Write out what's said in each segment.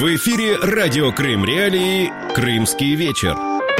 В эфире радио Крым Реалии «Крымский вечер».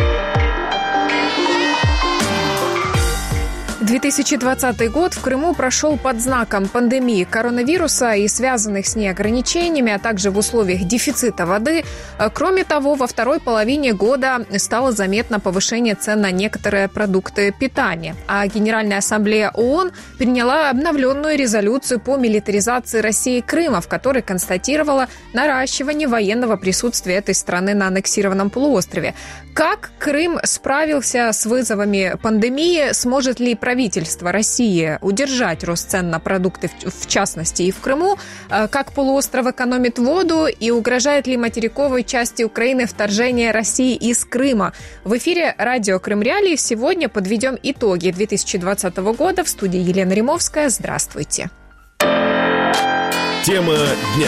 2020 год в Крыму прошел под знаком пандемии коронавируса и связанных с ней ограничениями, а также в условиях дефицита воды. Кроме того, во второй половине года стало заметно повышение цен на некоторые продукты питания. А Генеральная ассамблея ООН приняла обновленную резолюцию по милитаризации России Крыма, в которой констатировала наращивание военного присутствия этой страны на аннексированном полуострове. Как Крым справился с вызовами пандемии? Сможет ли правительство России удержать рост цен на продукты, в частности и в Крыму? Как полуостров экономит воду? И угрожает ли материковой части Украины вторжение России из Крыма? В эфире радио Крым Реалии сегодня подведем итоги 2020 года. В студии Елена Римовская. Здравствуйте. Тема дня.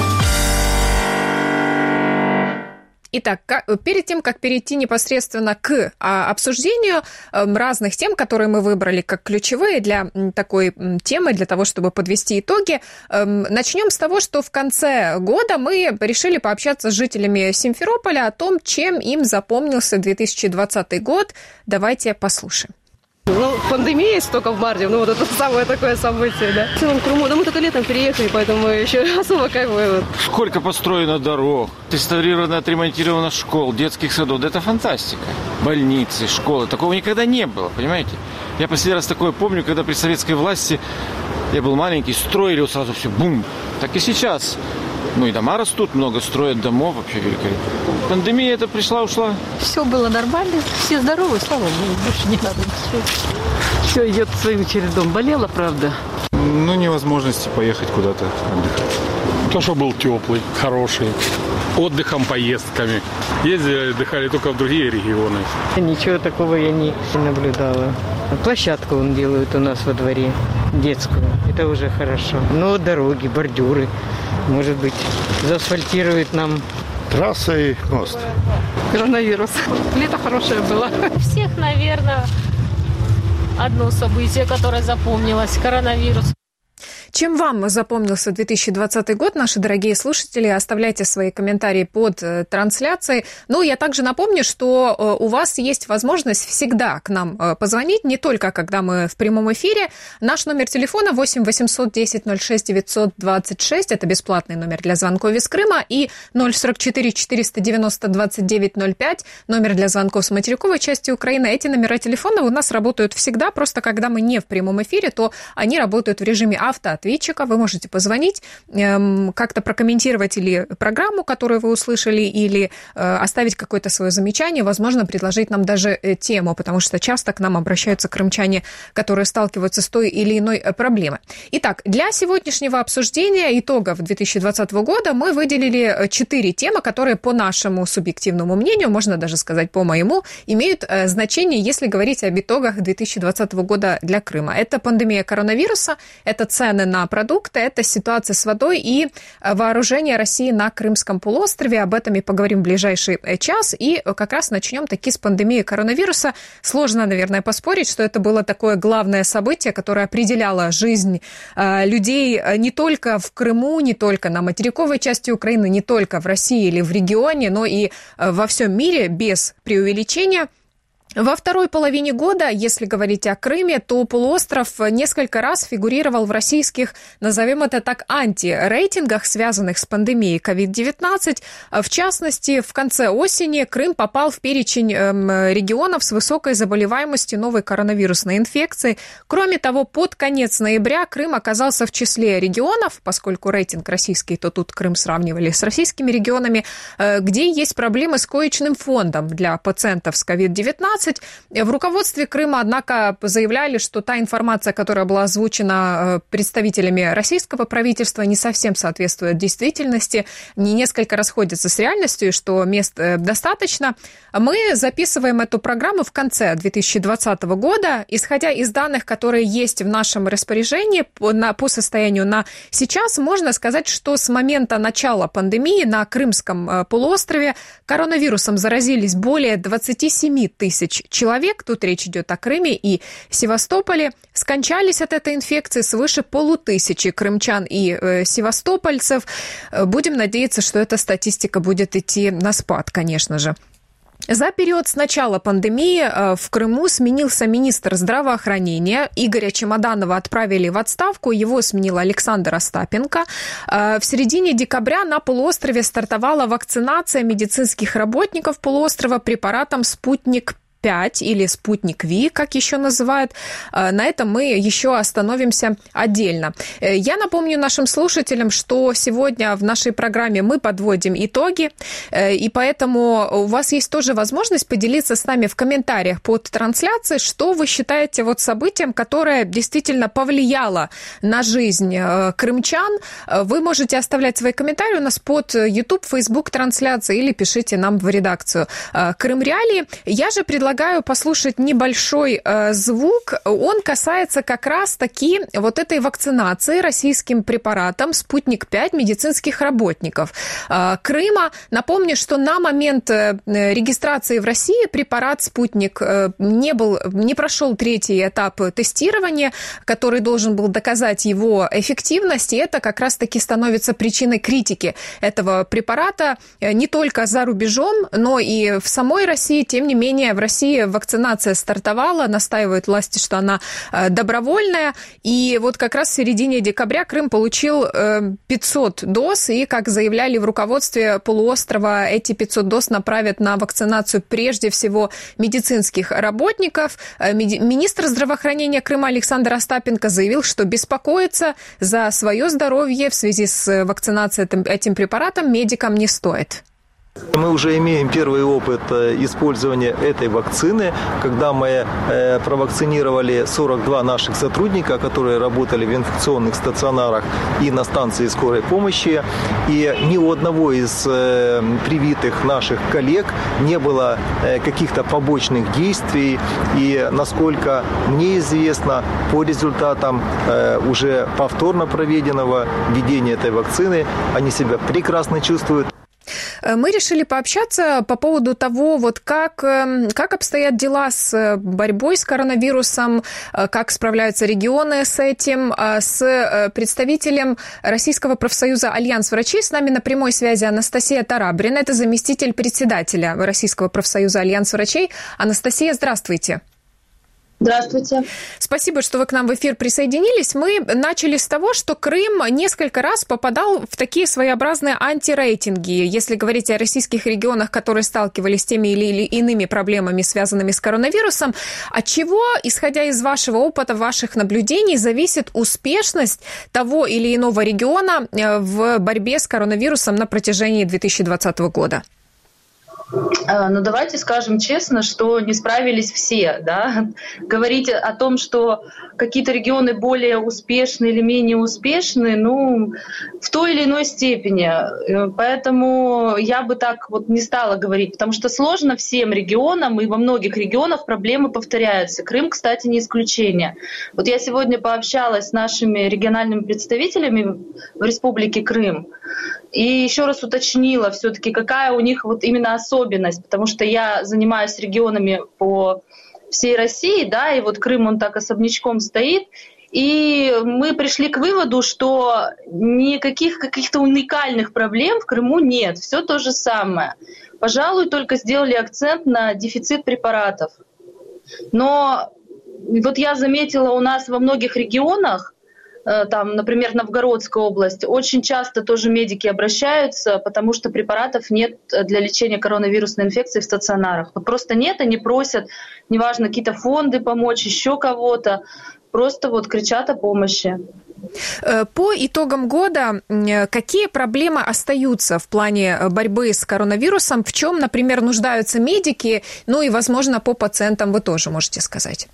Итак, перед тем, как перейти непосредственно к обсуждению разных тем, которые мы выбрали как ключевые для такой темы, для того, чтобы подвести итоги, начнем с того, что в конце года мы решили пообщаться с жителями Симферополя о том, чем им запомнился 2020 год. Давайте послушаем. Пандемия есть только в марте, вот это самое такое событие, да. В целом Крыму, мы только летом переехали, поэтому еще особо кайфуем. Сколько построено дорог, реставрировано, отремонтировано школ, детских садов, да это фантастика. Больницы, школы, такого никогда не было, понимаете? Я последний раз такое помню, когда при советской власти, я был маленький, строили сразу все, бум. Так и сейчас. И дома растут, много строят домов, вообще великолепно. Пандемия эта пришла-ушла. Все было нормально, все здоровы, слава богу, больше не надо ничего. Все идет своим чередом. Болела, правда. Невозможности поехать куда-то отдыхать. То, что был теплый, хороший, отдыхом, поездками. Ездили, отдыхали только в другие регионы. Ничего такого я не наблюдала. Площадку делают у нас во дворе, детскую. Это уже хорошо. Дороги, бордюры. Может быть, заасфальтируют нам. Трасса и мост. Коронавирус. Лето хорошее было. Всех, наверное, одно событие, которое запомнилось – коронавирус. Чем вам запомнился 2020 год, наши дорогие слушатели? Оставляйте свои комментарии под трансляцией. Я также напомню, что у вас есть возможность всегда к нам позвонить, не только когда мы в прямом эфире. Наш номер телефона 8 800 10 06 926, это бесплатный номер для звонков из Крыма, и 044 490 29 05, номер для звонков с материковой части Украины. Эти номера телефона у нас работают всегда, просто когда мы не в прямом эфире, то они работают в режиме автоответчика. Вы можете позвонить, как-то прокомментировать или программу, которую вы услышали, или оставить какое-то свое замечание, возможно, предложить нам даже тему, потому что часто к нам обращаются крымчане, которые сталкиваются с той или иной проблемой. Итак, для сегодняшнего обсуждения итогов 2020 года мы выделили 4 темы, которые, по нашему субъективному мнению, можно даже сказать по моему, имеют значение, если говорить об итогах 2020 года для Крыма. Это пандемия коронавируса, это цены на продукты, это ситуация с водой и вооружение России на Крымском полуострове. Об этом и поговорим в ближайший час. И как раз начнем таки с пандемии коронавируса. Сложно, наверное, поспорить, что это было такое главное событие, которое определяло жизнь людей не только в Крыму, не только на материковой части Украины, не только в России или в регионе, но и во всем мире, без преувеличения. Во второй половине года, если говорить о Крыме, то полуостров несколько раз фигурировал в российских, назовем это так, антирейтингах, связанных с пандемией COVID-19. В частности, в конце осени Крым попал в перечень регионов с высокой заболеваемостью новой коронавирусной инфекции. Кроме того, под конец ноября Крым оказался в числе регионов, поскольку рейтинг российский, то тут Крым сравнивали с российскими регионами, где есть проблемы с коечным фондом для пациентов с COVID-19. В руководстве Крыма, однако, заявляли, что та информация, которая была озвучена представителями российского правительства, не совсем соответствует действительности, несколько расходится с реальностью, и что мест достаточно. Мы записываем эту программу в конце 2020 года, исходя из данных, которые есть в нашем распоряжении по состоянию на сейчас, можно сказать, что с момента начала пандемии на Крымском полуострове коронавирусом заразились более 27 тысяч тысяч человек, тут речь идет о Крыме и Севастополе, скончались от этой инфекции свыше 500 крымчан и севастопольцев. Будем надеяться, что эта статистика будет идти на спад, конечно же. За период с начала пандемии в Крыму сменился министр здравоохранения. Игоря Чемоданова отправили в отставку, его сменил Александр Остапенко. В середине декабря на полуострове стартовала вакцинация медицинских работников полуострова препаратом «Спутник-5» или «Спутник Ви», как еще называют. На этом мы еще остановимся отдельно. Я напомню нашим слушателям, что сегодня в нашей программе мы подводим итоги, и поэтому у вас есть тоже возможность поделиться с нами в комментариях под трансляцией, что вы считаете вот событием, которое действительно повлияло на жизнь крымчан. Вы можете оставлять свои комментарии у нас под YouTube, Facebook трансляции или пишите нам в редакцию Крым Реалии. Я же предлагаю послушать небольшой звук. Он касается как раз-таки вот этой вакцинации российским препаратом «Спутник-5» медицинских работников Крыма. Напомню, что на момент регистрации в России препарат «Спутник» не прошел третий этап тестирования, который должен был доказать его эффективность, и это как раз-таки становится причиной критики этого препарата не только за рубежом, но и в самой России. Тем не менее, в России вакцинация стартовала, настаивают власти, что она добровольная, и вот как раз в середине декабря Крым получил 500 доз, и, как заявляли в руководстве полуострова, эти 500 доз направят на вакцинацию прежде всего медицинских работников. Министр здравоохранения Крыма Александр Остапенко заявил, что беспокоиться за свое здоровье в связи с вакцинацией этим препаратом медикам не стоит. Мы уже имеем первый опыт использования этой вакцины, когда мы провакцинировали 42 наших сотрудника, которые работали в инфекционных стационарах и на станции скорой помощи. И ни у одного из привитых наших коллег не было каких-то побочных действий. И, насколько мне известно, по результатам уже повторно проведенного введения этой вакцины, они себя прекрасно чувствуют. Мы решили пообщаться по поводу того, вот как обстоят дела с борьбой с коронавирусом, как справляются регионы с этим, с представителем Российского профсоюза «Альянс врачей». С нами на прямой связи Анастасия Тарабрина, это заместитель председателя Российского профсоюза «Альянс врачей». Анастасия, здравствуйте. Здравствуйте. Спасибо, что вы к нам в эфир присоединились. Мы начали с того, что Крым несколько раз попадал в такие своеобразные антирейтинги. Если говорить о российских регионах, которые сталкивались с теми или иными проблемами, связанными с коронавирусом, от чего, исходя из вашего опыта, ваших наблюдений, зависит успешность того или иного региона в борьбе с коронавирусом на протяжении 2020 года? Ну, давайте скажем честно, что не справились все, да. Говорить о том, что какие-то регионы более успешны или менее успешны, ну, в той или иной степени. Поэтому я бы так вот не стала говорить, потому что сложно всем регионам, и во многих регионах проблемы повторяются. Крым, кстати, не исключение. Вот я сегодня пообщалась с нашими региональными представителями в Республике Крым, и еще раз уточнила все-таки, какая у них вот именно особенность, потому что я занимаюсь регионами по всей России, да, и вот Крым, он так особнячком стоит, и мы пришли к выводу, что никаких каких-то уникальных проблем в Крыму нет, все то же самое. Пожалуй, только сделали акцент на дефицит препаратов. Но вот я заметила у нас во многих регионах, там, например, Новгородская область, очень часто тоже медики обращаются, потому что препаратов нет для лечения коронавирусной инфекции в стационарах. Вот просто нет, они просят, неважно, какие-то фонды помочь, еще кого-то, просто вот кричат о помощи. По итогам года какие проблемы остаются в плане борьбы с коронавирусом? В чем, например, нуждаются медики? Ну и, возможно, по пациентам вы тоже можете сказать.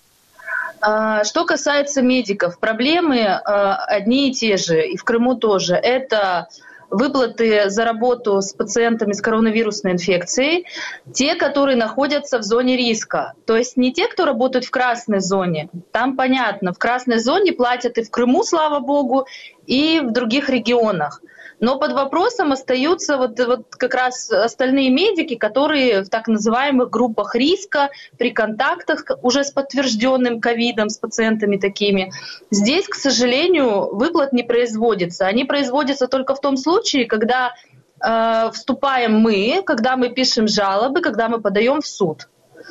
Что касается медиков, проблемы одни и те же, и в Крыму тоже. Это выплаты за работу с пациентами с коронавирусной инфекцией, те, которые находятся в зоне риска. То есть не те, кто работают в красной зоне. Там понятно, в красной зоне платят и в Крыму, слава богу, и в других регионах. Но под вопросом остаются вот как раз остальные медики, которые в так называемых группах риска, при контактах уже с подтвержденным ковидом, с пациентами такими. Здесь, к сожалению, выплат не производится. Они производятся только в том случае, когда вступаем мы, когда мы пишем жалобы, когда мы подаем в суд.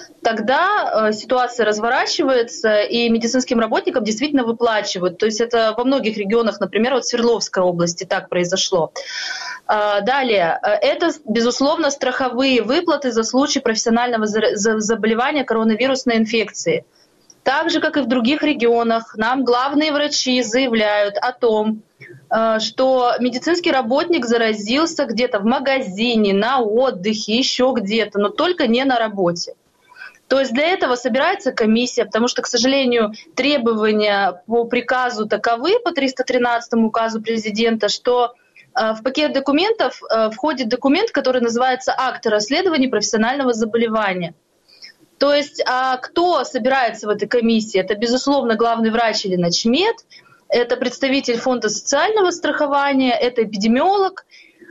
Тогда ситуация разворачивается, и медицинским работникам действительно выплачивают. То есть это во многих регионах, например, вот в Свердловской области так произошло. Далее, это, безусловно, страховые выплаты за случай профессионального заболевания коронавирусной инфекцией. Так же, как и в других регионах, нам главные врачи заявляют о том, что медицинский работник заразился где-то в магазине, на отдыхе, еще где-то, но только не на работе. То есть для этого собирается комиссия, потому что, к сожалению, требования по приказу таковы, по 313 указу президента, что в пакет документов входит документ, который называется «Акт о расследовании профессионального заболевания». То есть кто собирается в этой комиссии? Это, безусловно, главный врач или начмед, это представитель фонда социального страхования, это эпидемиолог.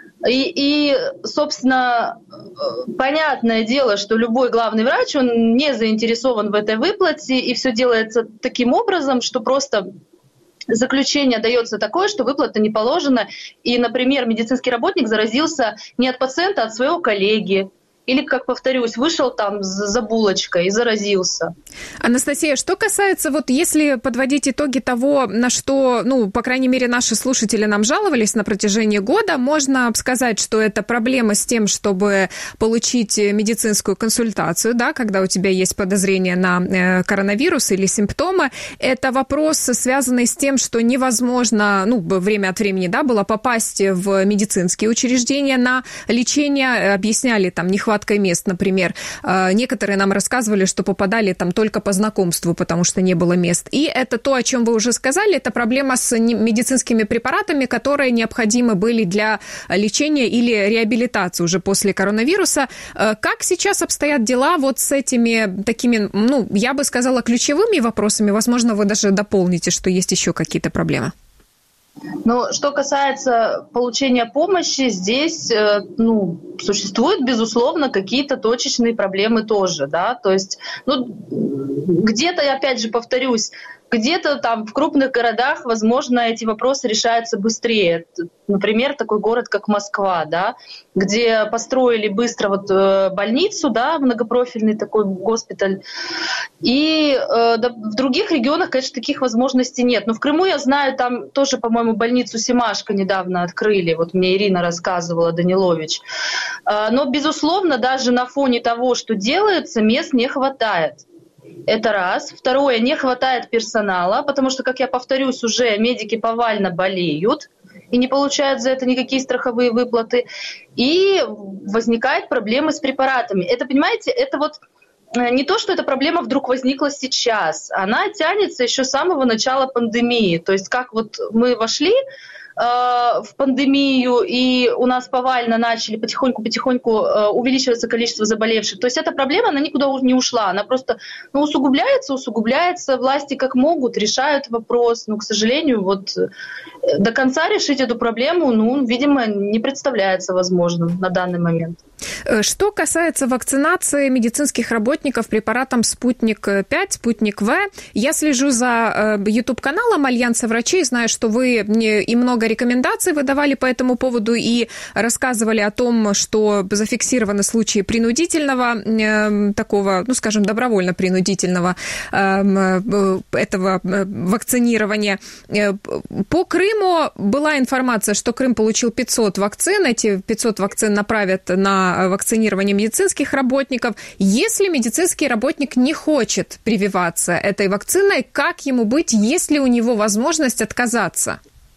И, собственно, понятное дело, что любой главный врач, он не заинтересован в этой выплате, и все делается таким образом, что просто заключение дается такое, что выплата не положена, и, например, медицинский работник заразился не от пациента, а от своего коллеги. Или, как повторюсь, вышел там за булочкой и заразился. Анастасия, что касается, вот если подводить итоги того, на что, ну, по крайней мере, наши слушатели нам жаловались на протяжении года, можно сказать, что это проблема с тем, чтобы получить медицинскую консультацию, да, когда у тебя есть подозрение на коронавирус или симптомы. Это вопрос, связанный с тем, что невозможно, ну, время от времени, да, было попасть в медицинские учреждения на лечение. Объясняли там нехваткой мест, например. Некоторые нам рассказывали, что попадали там только по знакомству, потому что не было мест. И это то, о чем вы уже сказали, это проблема с медицинскими препаратами, которые необходимы были для лечения или реабилитации уже после коронавируса. Как сейчас обстоят дела вот с этими такими, ну, я бы сказала, ключевыми вопросами? Возможно, вы даже дополните, что есть еще какие-то проблемы. Но что касается получения помощи, здесь существуют, безусловно, какие-то точечные проблемы тоже, да, то есть, где-то, я опять же повторюсь, где-то там в крупных городах, возможно, эти вопросы решаются быстрее. Например, такой город, как Москва, да, где построили быстро больницу, да, многопрофильный такой госпиталь. И в других регионах, конечно, таких возможностей нет. Но в Крыму, я знаю, там тоже, по-моему, больницу Семашко недавно открыли. Вот мне Ирина рассказывала, Данилович. Но, безусловно, даже на фоне того, что делается, мест не хватает. Это раз. Второе, не хватает персонала, потому что, как я повторюсь, уже медики повально болеют и не получают за это никакие страховые выплаты. И возникают проблемы с препаратами. Это, понимаете, это вот не то, что эта проблема вдруг возникла сейчас. Она тянется еще с самого начала пандемии. То есть как вот мы вошли в пандемию, и у нас повально начали потихоньку увеличиваться количество заболевших. То есть эта проблема, она никуда не ушла. Она просто усугубляется. Власти как могут решают вопрос. Но, к сожалению, до конца решить эту проблему, видимо, не представляется возможным на данный момент. Что касается вакцинации медицинских работников препаратом «Спутник-5», «Спутник-В», я слежу за YouTube-каналом Альянса врачей, знаю, что вы и много рекомендаций выдавали по этому поводу и рассказывали о том, что зафиксированы случаи принудительного, такого, добровольно-принудительного этого вакцинирования. По Крыму была информация, что Крым получил 500 вакцин, эти 500 вакцин направят на вакцинирование медицинских работников. Если медицинский работник не хочет прививаться этой вакциной, как ему быть, есть ли у него возможность отказаться?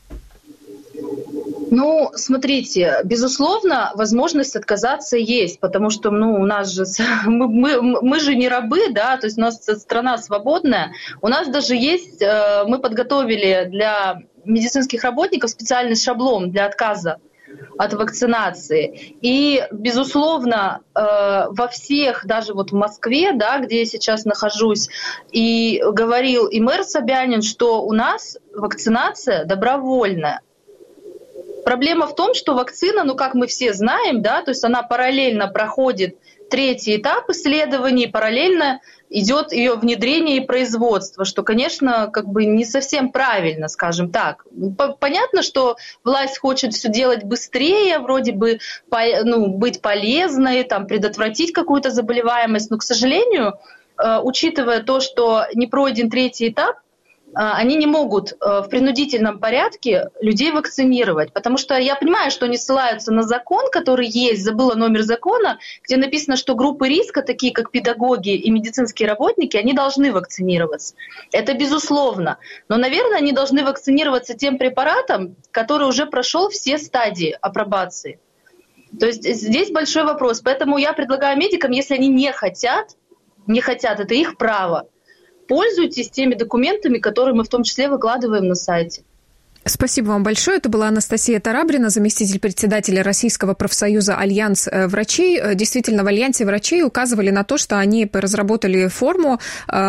Смотрите, безусловно, возможность отказаться есть, потому что, у нас же мы же не рабы, да, то есть у нас страна свободная. У нас даже есть, мы подготовили для медицинских работников специальный шаблон для отказа от вакцинации. И, безусловно, во всех, даже вот в Москве, да, где я сейчас нахожусь, и говорил и мэр Собянин, что у нас вакцинация добровольная. Проблема в том, что вакцина, ну, как мы все знаем, да, то есть она параллельно проходит 3-й этап исследований, параллельно идет ее внедрение и производство, что, конечно, как бы не совсем правильно, скажем так. Понятно, что власть хочет все делать быстрее, вроде бы быть полезной, там, предотвратить какую-то заболеваемость, но, к сожалению, учитывая то, что не пройден 3-й этап, они не могут в принудительном порядке людей вакцинировать, потому что я понимаю, что они ссылаются на закон, который есть, забыла номер закона, где написано, что группы риска, такие как педагоги и медицинские работники, они должны вакцинироваться. Это безусловно. Но, наверное, они должны вакцинироваться тем препаратом, который уже прошел все стадии апробации. То есть здесь большой вопрос. Поэтому я предлагаю медикам, если они не хотят, это их право. Пользуйтесь теми документами, которые мы в том числе выкладываем на сайте. Спасибо вам большое. Это была Анастасия Тарабрина, заместитель председателя Российского профсоюза «Альянс врачей». Действительно, в Альянсе врачей указывали на то, что они разработали форму,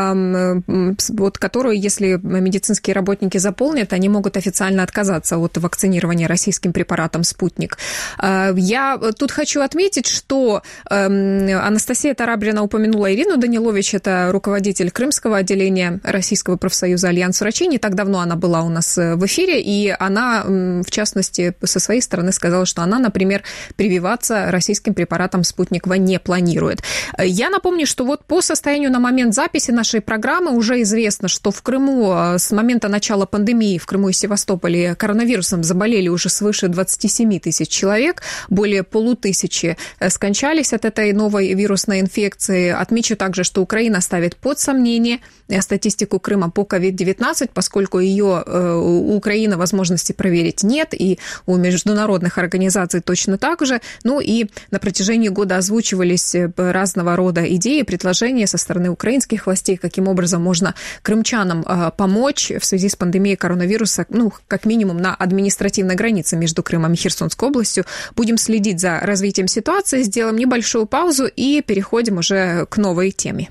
вот, которую, если медицинские работники заполнят, они могут официально отказаться от вакцинирования российским препаратом «Спутник». Я тут хочу отметить, что Анастасия Тарабрина упомянула Ирину Данилович, это руководитель Крымского отделения Российского профсоюза «Альянс врачей». Не так давно она была у нас в эфире, и она, в частности, со своей стороны сказала, что она, например, прививаться российским препаратом «Спутник В» не планирует. Я напомню, что вот по состоянию на момент записи нашей программы уже известно, что в Крыму с момента начала пандемии в Крыму и Севастополе коронавирусом заболели уже свыше 27 тысяч человек, более 500 скончались от этой новой вирусной инфекции. Отмечу также, что Украина ставит под сомнение статистику Крыма по COVID-19, поскольку ее у Украины возможности проверить нет, и у международных организаций точно так же. Ну и на протяжении года озвучивались разного рода идеи, предложения со стороны украинских властей, каким образом можно крымчанам помочь в связи с пандемией коронавируса, ну, как минимум на административной границе между Крымом и Херсонской областью. Будем следить за развитием ситуации, сделаем небольшую паузу и переходим уже к новой теме.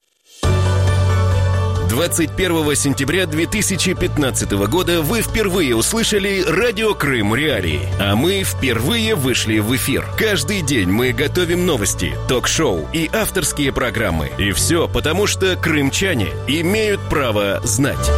21 сентября 2015 года вы впервые услышали «Радио Крым Реалии», а мы впервые вышли в эфир. Каждый день мы готовим новости, ток-шоу и авторские программы. И все потому, что крымчане имеют право знать.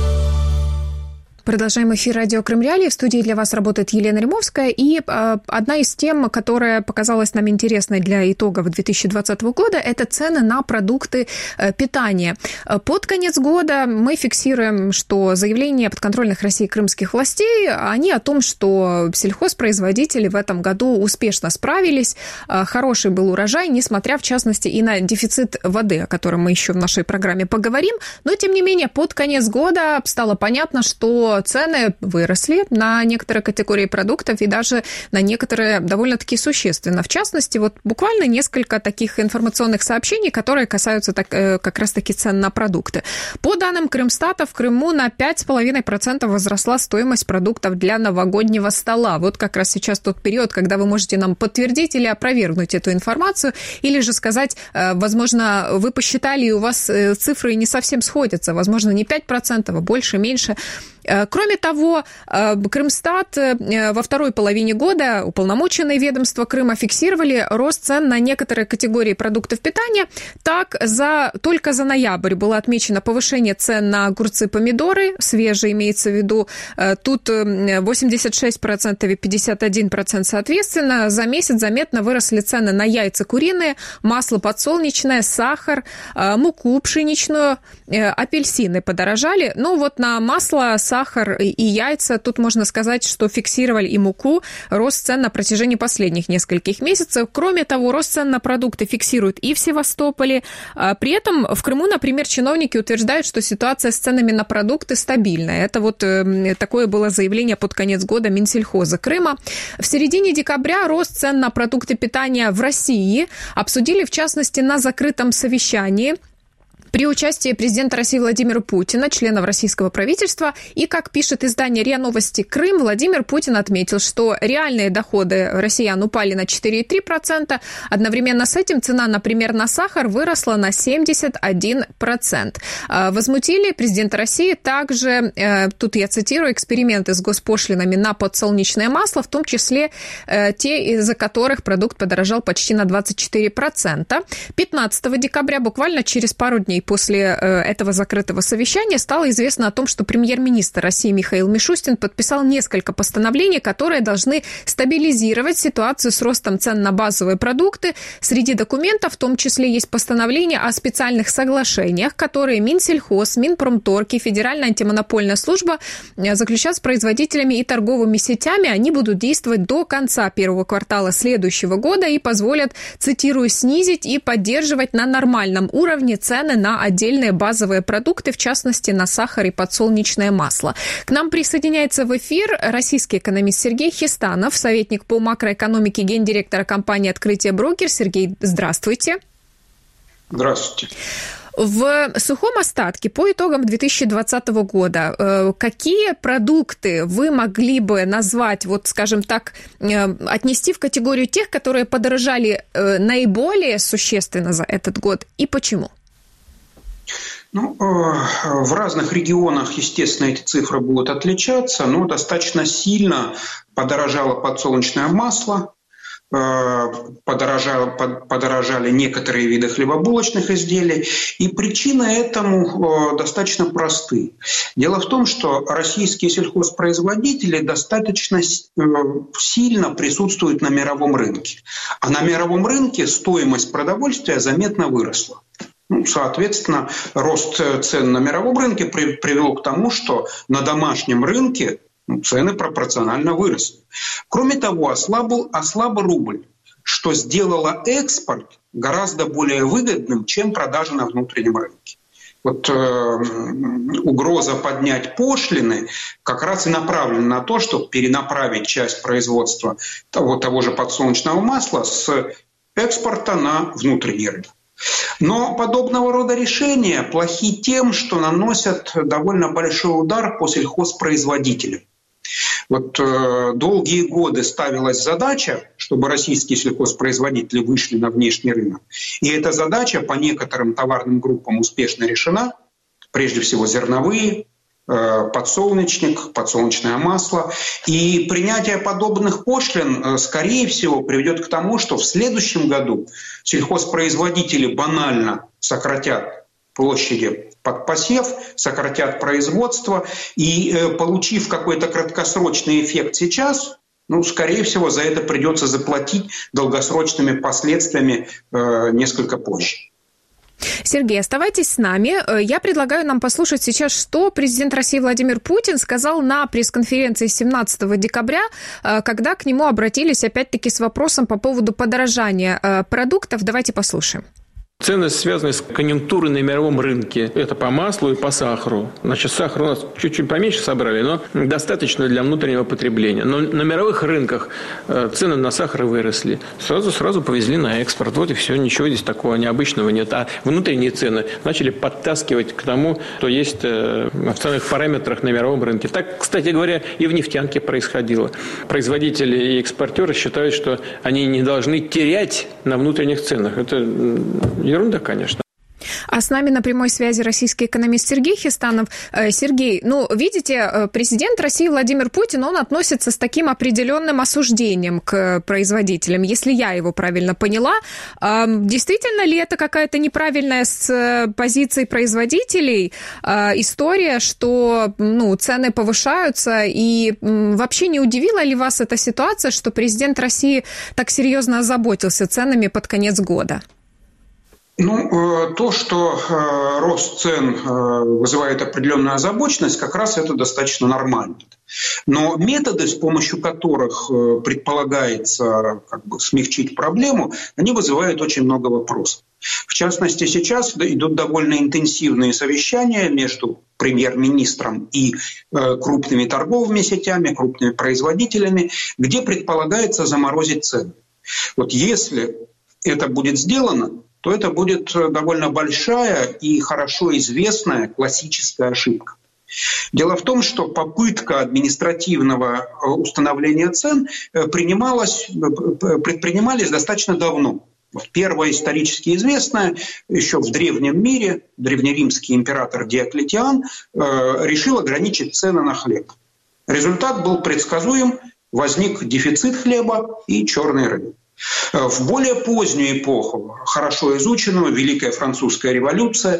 Продолжаем эфир «Радио Крым Реалии». В студии для вас работает Елена Римовская. И одна из тем, которая показалась нам интересной для итогов 2020 года, это цены на продукты питания. Под конец года мы фиксируем, что заявления подконтрольных России крымских властей, они о том, что сельхозпроизводители в этом году успешно справились. Хороший был урожай, несмотря, в частности, и на дефицит воды, о котором мы еще в нашей программе поговорим. Но, тем не менее, под конец года стало понятно, что цены выросли на некоторые категории продуктов и даже на некоторые довольно-таки существенно. В частности, вот буквально несколько таких информационных сообщений, которые касаются как раз-таки цен на продукты. По данным Крымстата, в Крыму на 5,5% возросла стоимость продуктов для новогоднего стола. Вот как раз сейчас тот период, когда вы можете нам подтвердить или опровергнуть эту информацию, или же сказать, возможно, вы посчитали, и у вас цифры не совсем сходятся, возможно, не 5%, а больше, меньше. Кроме того, Крымстат во второй половине года уполномоченные ведомства Крыма фиксировали рост цен на некоторые категории продуктов питания. Так, только за ноябрь было отмечено повышение цен на огурцы, помидоры, свежие имеется в виду. Тут 86% и 51% соответственно. За месяц заметно выросли цены на яйца куриные, масло подсолнечное, сахар, муку пшеничную, апельсины подорожали. Ну вот на масло, сахар и яйца, тут можно сказать, что фиксировали и муку, рост цен на протяжении последних нескольких месяцев. Кроме того, рост цен на продукты фиксируют и в Севастополе. При этом в Крыму, например, чиновники утверждают, что ситуация с ценами на продукты стабильная. Это вот такое было заявление под конец года Минсельхоза Крыма. В середине декабря рост цен на продукты питания в России обсудили, в частности, на закрытом совещании. при участии президента России Владимира Путина, членов российского правительства. И, как пишет издание РИА Новости Крым, Владимир Путин отметил, что реальные доходы россиян упали на 4,3%. Одновременно с этим цена, например, на сахар выросла на 71%. Возмутили президента России также, тут я цитирую, эксперименты с госпошлинами на подсолнечное масло, в том числе те, из-за которых продукт подорожал почти на 24%. 15 декабря, буквально через пару дней после этого закрытого совещания, стало известно о том, что премьер-министр России Михаил Мишустин подписал несколько постановлений, которые должны стабилизировать ситуацию с ростом цен на базовые продукты. Среди документов в том числе есть постановление о специальных соглашениях, которые Минсельхоз, Минпромторг и Федеральная антимонопольная служба заключат с производителями и торговыми сетями. Они будут действовать до конца первого квартала следующего года и позволят, цитирую, снизить и поддерживать на нормальном уровне цены на отдельные базовые продукты, в частности, на сахар и подсолнечное масло. К нам присоединяется в эфир российский экономист Сергей Хистанов, советник по макроэкономике гендиректора компании «Открытие Брокер». Сергей, здравствуйте. Здравствуйте. В сухом остатке по итогам 2020 года какие продукты вы могли бы назвать, вот скажем так, отнести в категорию тех, которые подорожали наиболее существенно за этот год, и почему? В разных регионах, естественно, эти цифры будут отличаться, но достаточно сильно подорожало подсолнечное масло, подорожали некоторые виды хлебобулочных изделий, и причины этому достаточно просты. Дело в том, что российские сельхозпроизводители достаточно сильно присутствуют на мировом рынке, а на мировом рынке стоимость продовольствия заметно выросла. Соответственно, рост цен на мировом рынке привел к тому, что на домашнем рынке цены пропорционально выросли. Кроме того, ослаб рубль, что сделало экспорт гораздо более выгодным, чем продажи на внутреннем рынке. Угроза поднять пошлины как раз и направлена на то, чтобы перенаправить часть производства того же подсолнечного масла с экспорта на внутренний рынок. Но подобного рода решения плохи тем, что наносят довольно большой удар по сельхозпроизводителям. Долгие годы ставилась задача, чтобы российские сельхозпроизводители вышли на внешний рынок. И эта задача по некоторым товарным группам успешно решена. Прежде всего зерновые, подсолнечник, подсолнечное масло. И принятие подобных пошлин, скорее всего, приведет к тому, что в следующем году сельхозпроизводители банально сократят площади под посев, сократят производство, и, получив какой-то краткосрочный эффект сейчас, скорее всего, за это придется заплатить долгосрочными последствиями несколько позже. Сергей, оставайтесь с нами. Я предлагаю нам послушать сейчас, что президент России Владимир Путин сказал на пресс-конференции 17 декабря, когда к нему обратились опять-таки с вопросом по поводу подорожания продуктов. Давайте послушаем. Цены связаны с конъюнктурой на мировом рынке. Это по маслу и по сахару. Сахар у нас чуть-чуть поменьше собрали, но достаточно для внутреннего потребления. Но на мировых рынках цены на сахар выросли. Сразу повезли на экспорт. Вот и все. Ничего здесь такого необычного нет. А внутренние цены начали подтаскивать к тому, что есть в ценных параметрах на мировом рынке. Так, кстати говоря, и в нефтянке происходило. Производители и экспортеры считают, что они не должны терять на внутренних ценах. Это ерунда, конечно. А с нами на прямой связи российский экономист Сергей Хистанов. Сергей, видите, президент России Владимир Путин, он относится с таким определенным осуждением к производителям, если я его правильно поняла. Действительно ли это какая-то неправильная с позиции производителей история, что цены повышаются, и вообще не удивила ли вас эта ситуация, что президент России так серьезно озаботился ценами под конец года? То, что рост цен вызывает определенную озабоченность, как раз это достаточно нормально. Но методы, с помощью которых предполагается смягчить проблему, они вызывают очень много вопросов. В частности, сейчас идут довольно интенсивные совещания между премьер-министром и крупными торговыми сетями, крупными производителями, где предполагается заморозить цены. Если это будет сделано, то это будет довольно большая и хорошо известная классическая ошибка. Дело в том, что попытка административного установления цен предпринимались достаточно давно. Первое исторически известное, еще в древнем мире, древнеримский император Диоклетиан решил ограничить цены на хлеб. Результат был предсказуем, возник дефицит хлеба и черный рынок. В более позднюю эпоху, хорошо изученную, Великая Французская революция,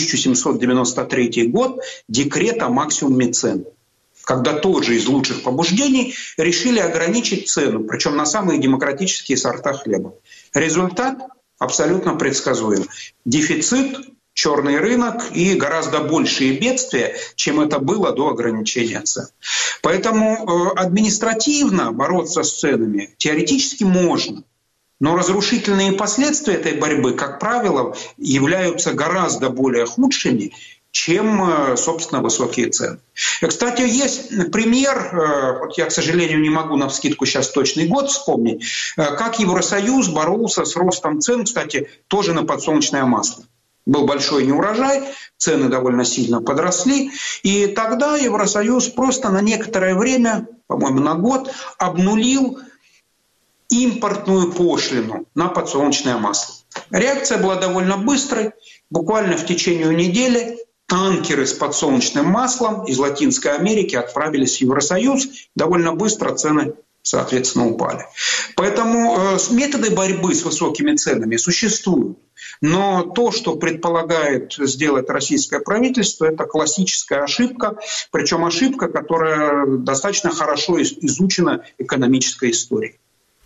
1793 год, декрет о максимуме цен, когда тоже из лучших побуждений решили ограничить цену, причем на самые демократические сорта хлеба. Результат абсолютно предсказуем. Дефицит, черный рынок и гораздо большие бедствия, чем это было до ограничения цен. Поэтому административно бороться с ценами теоретически можно. Но разрушительные последствия этой борьбы, как правило, являются гораздо более худшими, чем, собственно, высокие цены. Кстати, есть пример, вот я, к сожалению, не могу навскидку сейчас точный год вспомнить, как Евросоюз боролся с ростом цен, кстати, тоже на подсолнечное масло. Был большой неурожай, цены довольно сильно подросли, и тогда Евросоюз просто на некоторое время, по-моему, на год, обнулил импортную пошлину на подсолнечное масло. Реакция была довольно быстрой. Буквально в течение недели танкеры с подсолнечным маслом из Латинской Америки отправились в Евросоюз. Довольно быстро цены, соответственно, упали. Поэтому методы борьбы с высокими ценами существуют. Но то, что предполагает сделать российское правительство, это классическая ошибка. Причем ошибка, которая достаточно хорошо изучена экономической историей.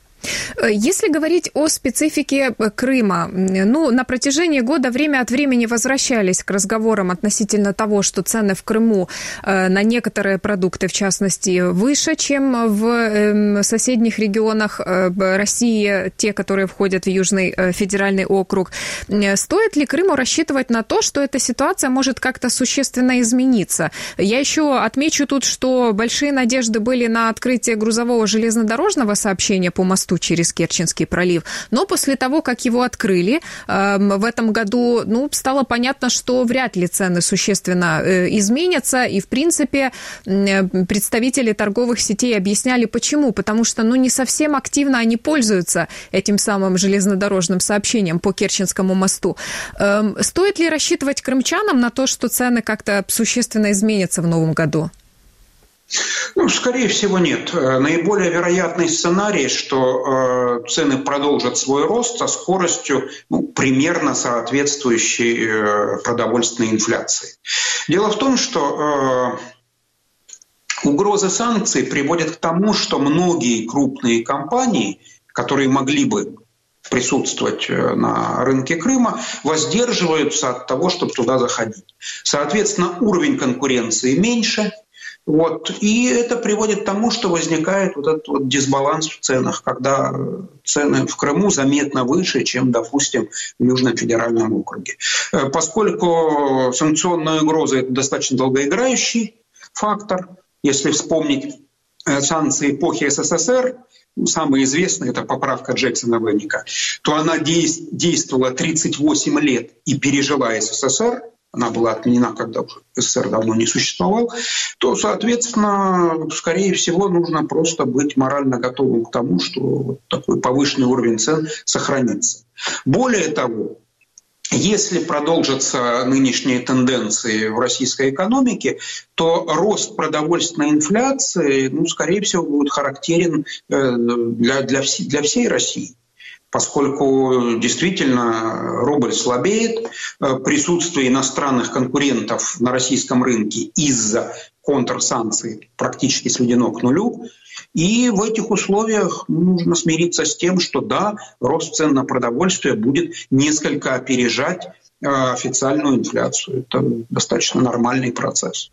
Если говорить о специфике Крыма, на протяжении года время от времени возвращались к разговорам относительно того, что цены в Крыму на некоторые продукты, в частности, выше, чем в соседних регионах России, те, которые входят в Южный федеральный округ. Стоит ли Крыму рассчитывать на то, что эта ситуация может как-то существенно измениться? Я еще отмечу тут, что большие надежды были на открытие грузового железнодорожного сообщения по мосту через Керченский пролив. Но после того, как его открыли в этом году, стало понятно, что вряд ли цены существенно изменятся. И, в принципе, представители торговых сетей объясняли, почему. Потому что, не совсем активно они пользуются этим самым железнодорожным сообщением по Керченскому мосту. Стоит ли рассчитывать крымчанам на то, что цены как-то существенно изменятся в новом году? Скорее всего, нет. Наиболее вероятный сценарий, что цены продолжат свой рост со скоростью примерно соответствующей продовольственной инфляции. Дело в том, что угроза санкций приводит к тому, что многие крупные компании, которые могли бы присутствовать на рынке Крыма, воздерживаются от того, чтобы туда заходить. Соответственно, уровень конкуренции меньше. И это приводит к тому, что возникает этот дисбаланс в ценах, когда цены в Крыму заметно выше, чем, допустим, в Южном федеральном округе. Поскольку санкционная угроза – это достаточно долгоиграющий фактор, если вспомнить санкции эпохи СССР, самая известная – это поправка Джексона-Веника, то она действовала 38 лет и пережила СССР, она была отменена, когда СССР давно не существовал, то, соответственно, скорее всего, нужно просто быть морально готовым к тому, что такой повышенный уровень цен сохранится. Более того, если продолжатся нынешние тенденции в российской экономике, то рост продовольственной инфляции, скорее всего, будет характерен для всей России. Поскольку действительно рубль слабеет, присутствие иностранных конкурентов на российском рынке из-за контрсанкций практически сведено к нулю. И в этих условиях нужно смириться с тем, что да, рост цен на продовольствие будет несколько опережать официальную инфляцию. Это достаточно нормальный процесс.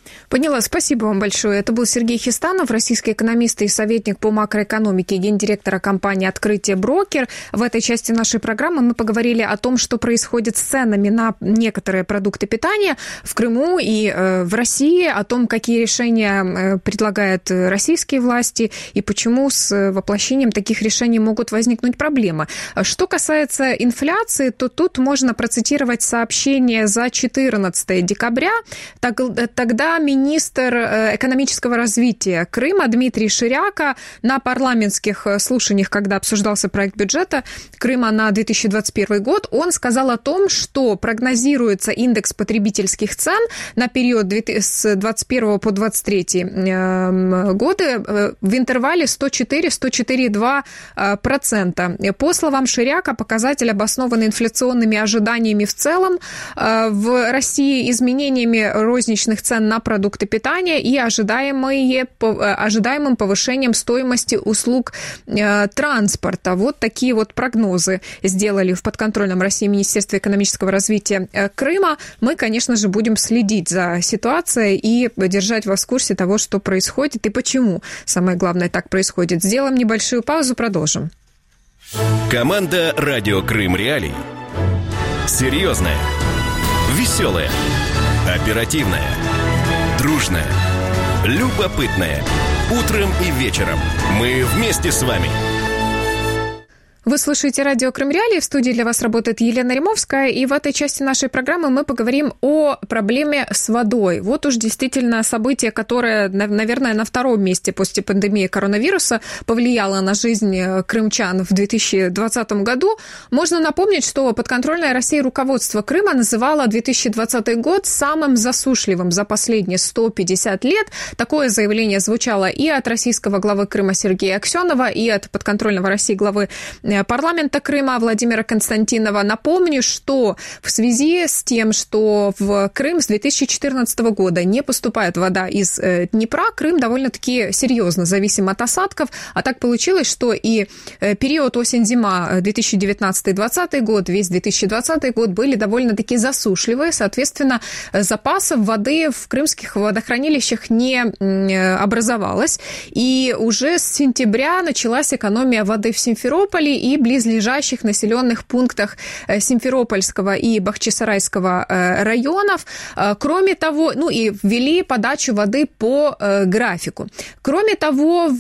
Поняла, спасибо вам большое. Это был Сергей Хистанов, российский экономист и советник по макроэкономике, гендиректора компании «Открытие Брокер». В этой части нашей программы мы поговорили о том, что происходит с ценами на некоторые продукты питания в Крыму и в России, о том, какие решения предлагают российские власти и почему с воплощением таких решений могут возникнуть проблемы. Что касается инфляции, то тут можно процитировать сообщение за 14 декабря. Тогда министр экономического развития Крыма Дмитрий Ширяка на парламентских слушаниях, когда обсуждался проект бюджета Крыма на 2021 год, он сказал о том, что прогнозируется индекс потребительских цен на период с 2021 по 2023 годы в интервале 104-104,2%. По словам Ширяка, показатель обоснованный инфляционными ожиданиями в целом в России, изменениями розничных цен на продукты питания и ожидаемым повышением стоимости услуг транспорта. Вот такие вот прогнозы сделали в подконтрольном России Министерстве экономического развития Крыма. Мы, конечно же, будем следить за ситуацией и держать вас в курсе того, что происходит и почему, самое главное, так происходит. Сделаем небольшую паузу, продолжим. Команда «Радио Крым Реалии». Серьезная, веселая, оперативная, дружная, любопытная. Утром и вечером мы вместе с вами. Вы слушаете радио Крым Реалии. В студии для вас работает Елена Римовская. И в этой части нашей программы мы поговорим о проблеме с водой. Вот уж действительно событие, которое, наверное, на втором месте после пандемии коронавируса повлияло на жизнь крымчан в 2020 году. Можно напомнить, что подконтрольное России руководство Крыма называло 2020 год самым засушливым за последние 150 лет. Такое заявление звучало и от российского главы Крыма Сергея Аксенова, и от подконтрольного России главы парламента Крыма Владимира Константинова. Напомню, что в связи с тем, что в Крым с 2014 года не поступает вода из Днепра, Крым довольно-таки серьезно зависим от осадков. А так получилось, что и период осень-зима 2019-2020 год, весь 2020 год были довольно-таки засушливые. Соответственно, запасов воды в крымских водохранилищах не образовалось. И уже с сентября началась экономия воды в Симферополе и близлежащих населенных пунктах Симферопольского и Бахчисарайского районов. Кроме того, и ввели подачу воды по графику. Кроме того,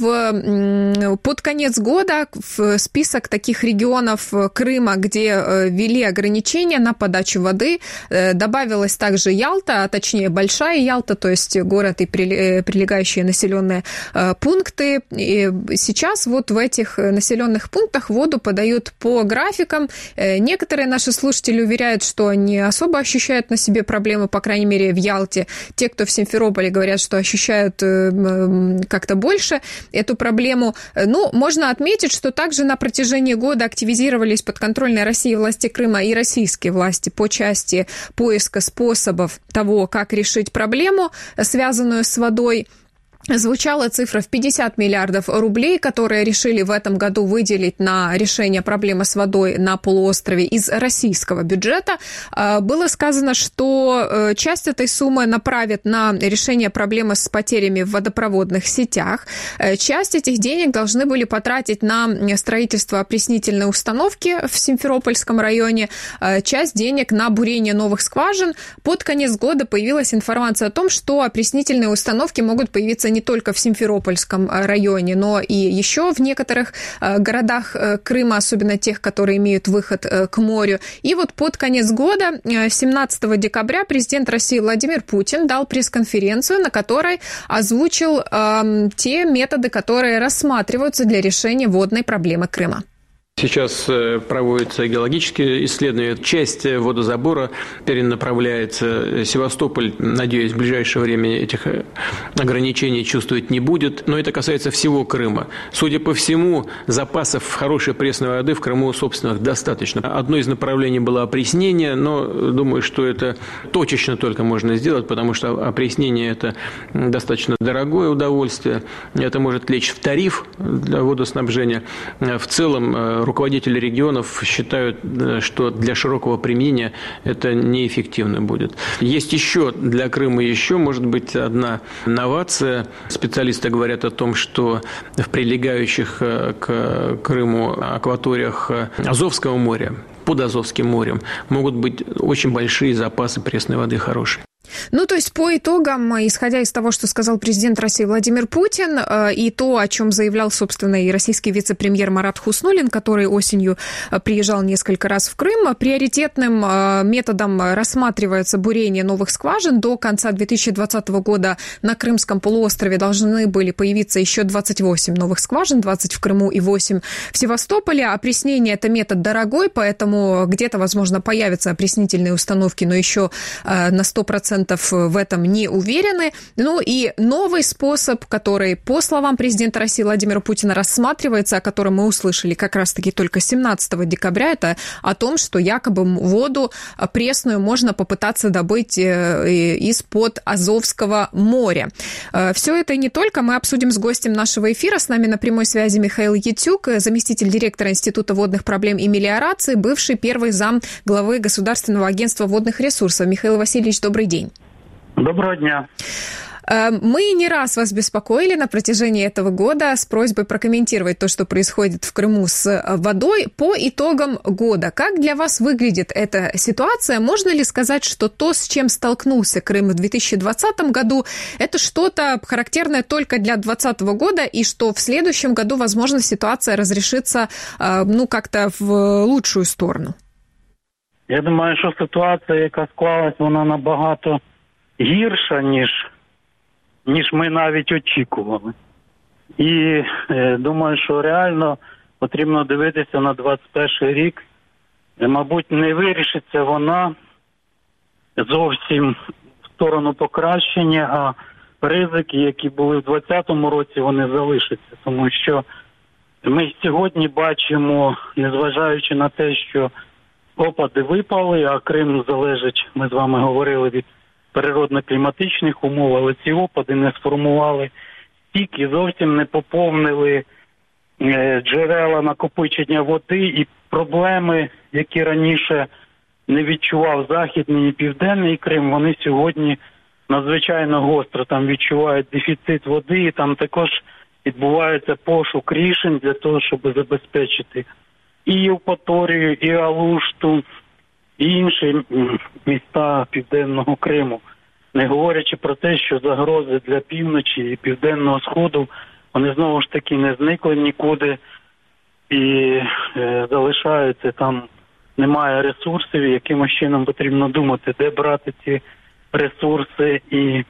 под конец года в список таких регионов Крыма, где ввели ограничения на подачу воды, добавилась также Ялта, а точнее Большая Ялта, то есть город и прилегающие населенные пункты. И сейчас вот в этих населенных пунктах воду подают по графикам. Некоторые наши слушатели уверяют, что они особо ощущают на себе проблемы, по крайней мере, в Ялте. Те, кто в Симферополе, говорят, что ощущают как-то больше эту проблему. Можно отметить, что также на протяжении года активизировались подконтрольные России власти Крыма и российские власти по части поиска способов того, как решить проблему, связанную с водой. Звучала цифра в 50 миллиардов рублей, которые решили в этом году выделить на решение проблемы с водой на полуострове из российского бюджета. Было сказано, что часть этой суммы направят на решение проблемы с потерями в водопроводных сетях. Часть этих денег должны были потратить на строительство опреснительной установки в Симферопольском районе, часть денег на бурение новых скважин. Под конец года появилась информация о том, что опреснительные установки могут появиться не только в Симферопольском районе, но и еще в некоторых городах Крыма, особенно тех, которые имеют выход к морю. И вот под конец года, 17 декабря, президент России Владимир Путин дал пресс-конференцию, на которой озвучил те методы, которые рассматриваются для решения водной проблемы Крыма. Сейчас проводятся геологические исследования. Часть водозабора перенаправляется. Севастополь, надеюсь, в ближайшее время этих ограничений чувствовать не будет. Но это касается всего Крыма. Судя по всему, запасов хорошей пресной воды в Крыму собственных достаточно. Одно из направлений было опреснение, но думаю, что это точечно только можно сделать, потому что опреснение – это достаточно дорогое удовольствие. Это может лечь в тариф для водоснабжения. В целом руководители регионов считают, что для широкого применения это неэффективно будет. Есть еще для Крыма может быть одна новация. Специалисты говорят о том, что в прилегающих к Крыму акваториях Азовского моря, под Азовским морем, могут быть очень большие запасы пресной воды хорошие. Ну, то есть по итогам, исходя из того, что сказал президент России Владимир Путин, и то, о чем заявлял, собственно, и российский вице-премьер Марат Хуснуллин, который осенью приезжал несколько раз в Крым, приоритетным методом рассматривается бурение новых скважин. До конца 2020 года на Крымском полуострове должны были появиться еще 28 новых скважин, 20 в Крыму и 8 в Севастополе. Опреснение – это метод дорогой, поэтому где-то, возможно, появятся опреснительные установки, но еще на 100% в этом не уверены. Ну и новый способ, который, по словам президента России Владимира Путина, рассматривается, о котором мы услышали как раз-таки только 17 декабря, это о том, что якобы воду пресную можно попытаться добыть из-под Азовского моря. Все это и не только. Мы обсудим с гостем нашего эфира. С нами на прямой связи Михаил Ятюк, заместитель директора Института водных проблем и мелиорации, бывший первый зам главы Государственного агентства водных ресурсов. Михаил Васильевич, добрый день. Доброго дня. Мы не раз вас беспокоили на протяжении этого года с просьбой прокомментировать то, что происходит в Крыму с водой по итогам года. Как для вас выглядит эта ситуация? Можно ли сказать, что то, с чем столкнулся Крым в 2020 году, это что-то характерное только для 2020 года, и что в следующем году, возможно, ситуация разрешится, как-то в лучшую сторону? Я думаю, що ситуація, яка склалась, вона набагато гірша, ніж ми навіть очікували. І думаю, що реально потрібно дивитися на 2021 рік. Мабуть, не вирішиться вона зовсім в сторону покращення, а ризики, які були в 2020 році, вони залишаться. Тому що ми сьогодні бачимо, незважаючи на те, що опади випали, а Крим залежить, ми з вами говорили, від природно-кліматичних умов, але ці опади не сформували стік і зовсім не поповнили джерела накопичення води, і проблеми, які раніше не відчував Західний і Південний Крим, вони сьогодні надзвичайно гостро там відчувають дефіцит води, і там також відбувається пошук рішень для того, щоб забезпечити і Євпаторію, і Алушту, і інші міста Південного Криму. Не говорячи про те, що загрози для півночі і Південного Сходу, вони знову ж таки не зникли нікуди і залишаються там, немає ресурсів, якимось чином потрібно думати, де брати ці ресурси і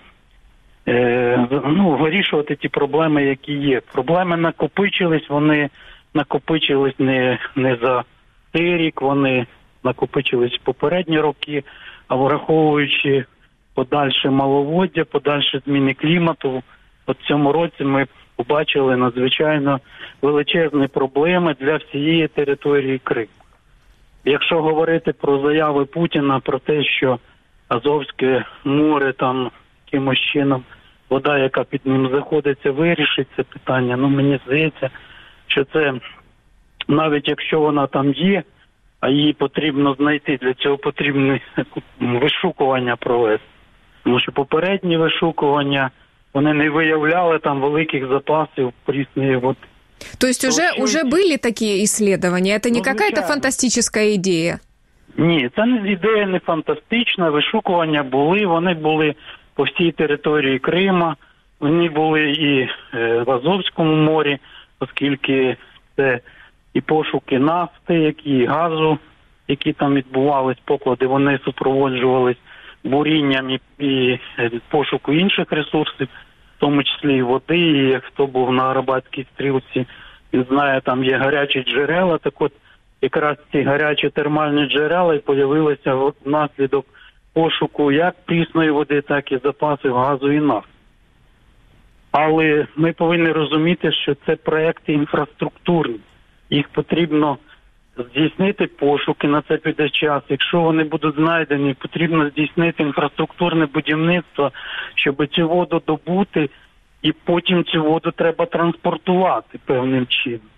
вирішувати ті проблеми, які є. Проблеми накопичились, вони накопичились не за цей рік, вони накопичились в попередні роки, а враховуючи подальше маловоддя, подальші зміни клімату, от в цьому році ми побачили надзвичайно величезні проблеми для всієї території Криму. Якщо говорити про заяви Путіна про те, що Азовське море там якимось чином, вода, яка під ним знаходиться, вирішить це питання, мені здається, що це, навіть якщо вона там є, а її потрібно знайти, для цього потрібне вишукування провести. Тому що попередні вишукування, вони не виявляли там великих запасів прісної води. То есть уже были такие исследования? Это не какая-то фантастическая идея? Ні, це не ідея, не фантастична. Вишукування були, вони були по всій території Крима, вони були і в Азовському морі, оскільки це і пошуки нафти, і газу, які там відбувались, поклади, вони супроводжувались бурінням і пошуку інших ресурсів, в тому числі і води, і хто був на Арабатській стрілці, він знає, там є гарячі джерела, так от якраз ці гарячі термальні джерела і появилися внаслідок пошуку як прісної води, так і запасів газу і нафти. Але ми повинні розуміти, що це проекти інфраструктурні. Їх потрібно здійснити пошуки, на це піде час. Якщо вони будуть знайдені, потрібно здійснити інфраструктурне будівництво, щоб цю воду добути, і потім цю воду треба транспортувати певним чином.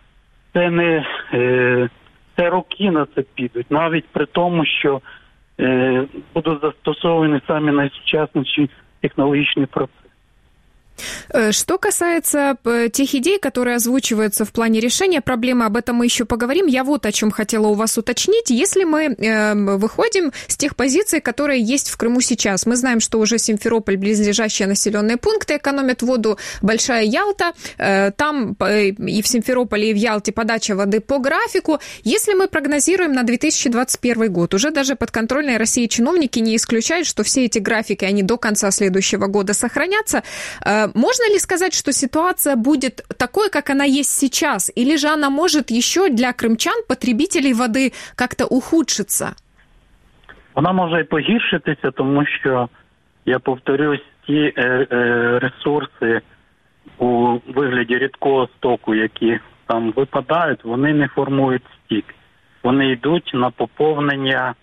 це роки на це підуть, навіть при тому, що будуть застосовані самі найсучасніші технологічні процеси. Что касается тех идей, которые озвучиваются в плане решения проблемы, об этом мы еще поговорим. Я вот о чем хотела у вас уточнить. Если мы выходим с тех позиций, которые есть в Крыму сейчас, мы знаем, что уже Симферополь, близлежащие населенные пункты экономят воду, Большая Ялта, там и в Симферополе, и в Ялте подача воды по графику. Если мы прогнозируем на 2021 год, уже даже подконтрольные России чиновники не исключают, что все эти графики, они до конца следующего года сохранятся. Можно ли сказать, что ситуация будет такой, как она есть сейчас? Или же она может еще для крымчан, потребителей воды, как-то ухудшиться? Вона може і погіршитися, тому що, я повторюсь, ті ресурси у вигляді рідкого стоку, які там випадають, вони не формують стік. Вони йдуть на поповнення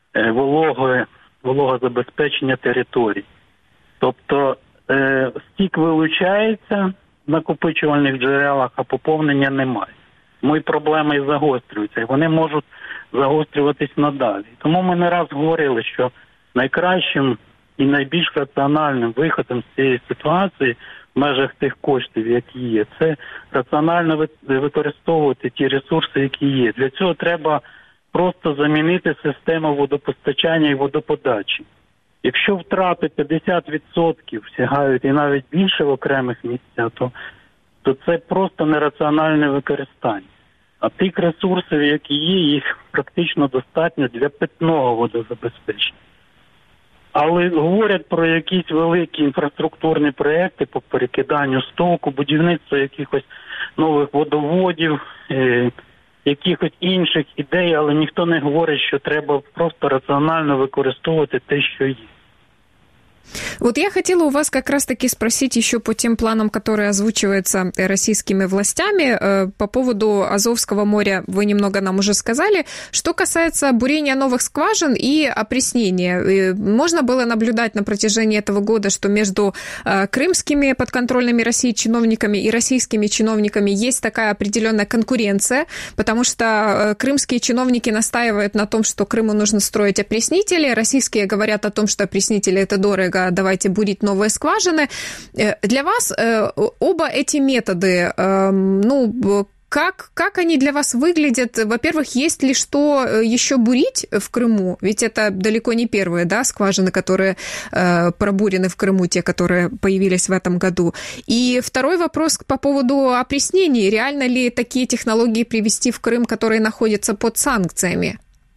вологозабезпечення територій. Тобто стік вилучається в накопичувальних джерелах, а поповнення немає. Тому проблеми і загострюються, і вони можуть загострюватись надалі. Тому ми не раз говорили, що найкращим і найбільш раціональним виходом з цієї ситуації в межах тих коштів, які є, це раціонально використовувати ті ресурси, які є. Для цього треба просто замінити систему водопостачання і водоподачі. Якщо втрати 50% сягають і навіть більше в окремих місцях, то це просто нераціональне використання. А тих ресурсів, які є, їх практично достатньо для питного водозабезпечення. Але говорять про якісь великі інфраструктурні проекти по перекиданню стоку, будівництво якихось нових водоводів, якихось інших ідей, але ніхто не говорить, що треба просто раціонально використовувати те, що є. Вот я хотела у вас как раз-таки спросить еще по тем планам, которые озвучиваются российскими властями. По поводу Азовского моря вы немного нам уже сказали. Что касается бурения новых скважин и опреснения. Можно было наблюдать на протяжении этого года, что между крымскими подконтрольными России чиновниками и российскими чиновниками есть такая определенная конкуренция, потому что крымские чиновники настаивают на том, что Крыму нужно строить опреснители, российские говорят о том, что опреснители – это дорого, давайте бурить новые скважины. Для вас оба эти методы, как они для вас выглядят? Во-первых, есть ли что еще бурить в Крыму? Ведь это далеко не первые, да, скважины, которые пробурены в Крыму, те, которые появились в этом году. И второй вопрос по поводу опреснений. Реально ли такие технологии привести в Крым, которые находятся под санкциями?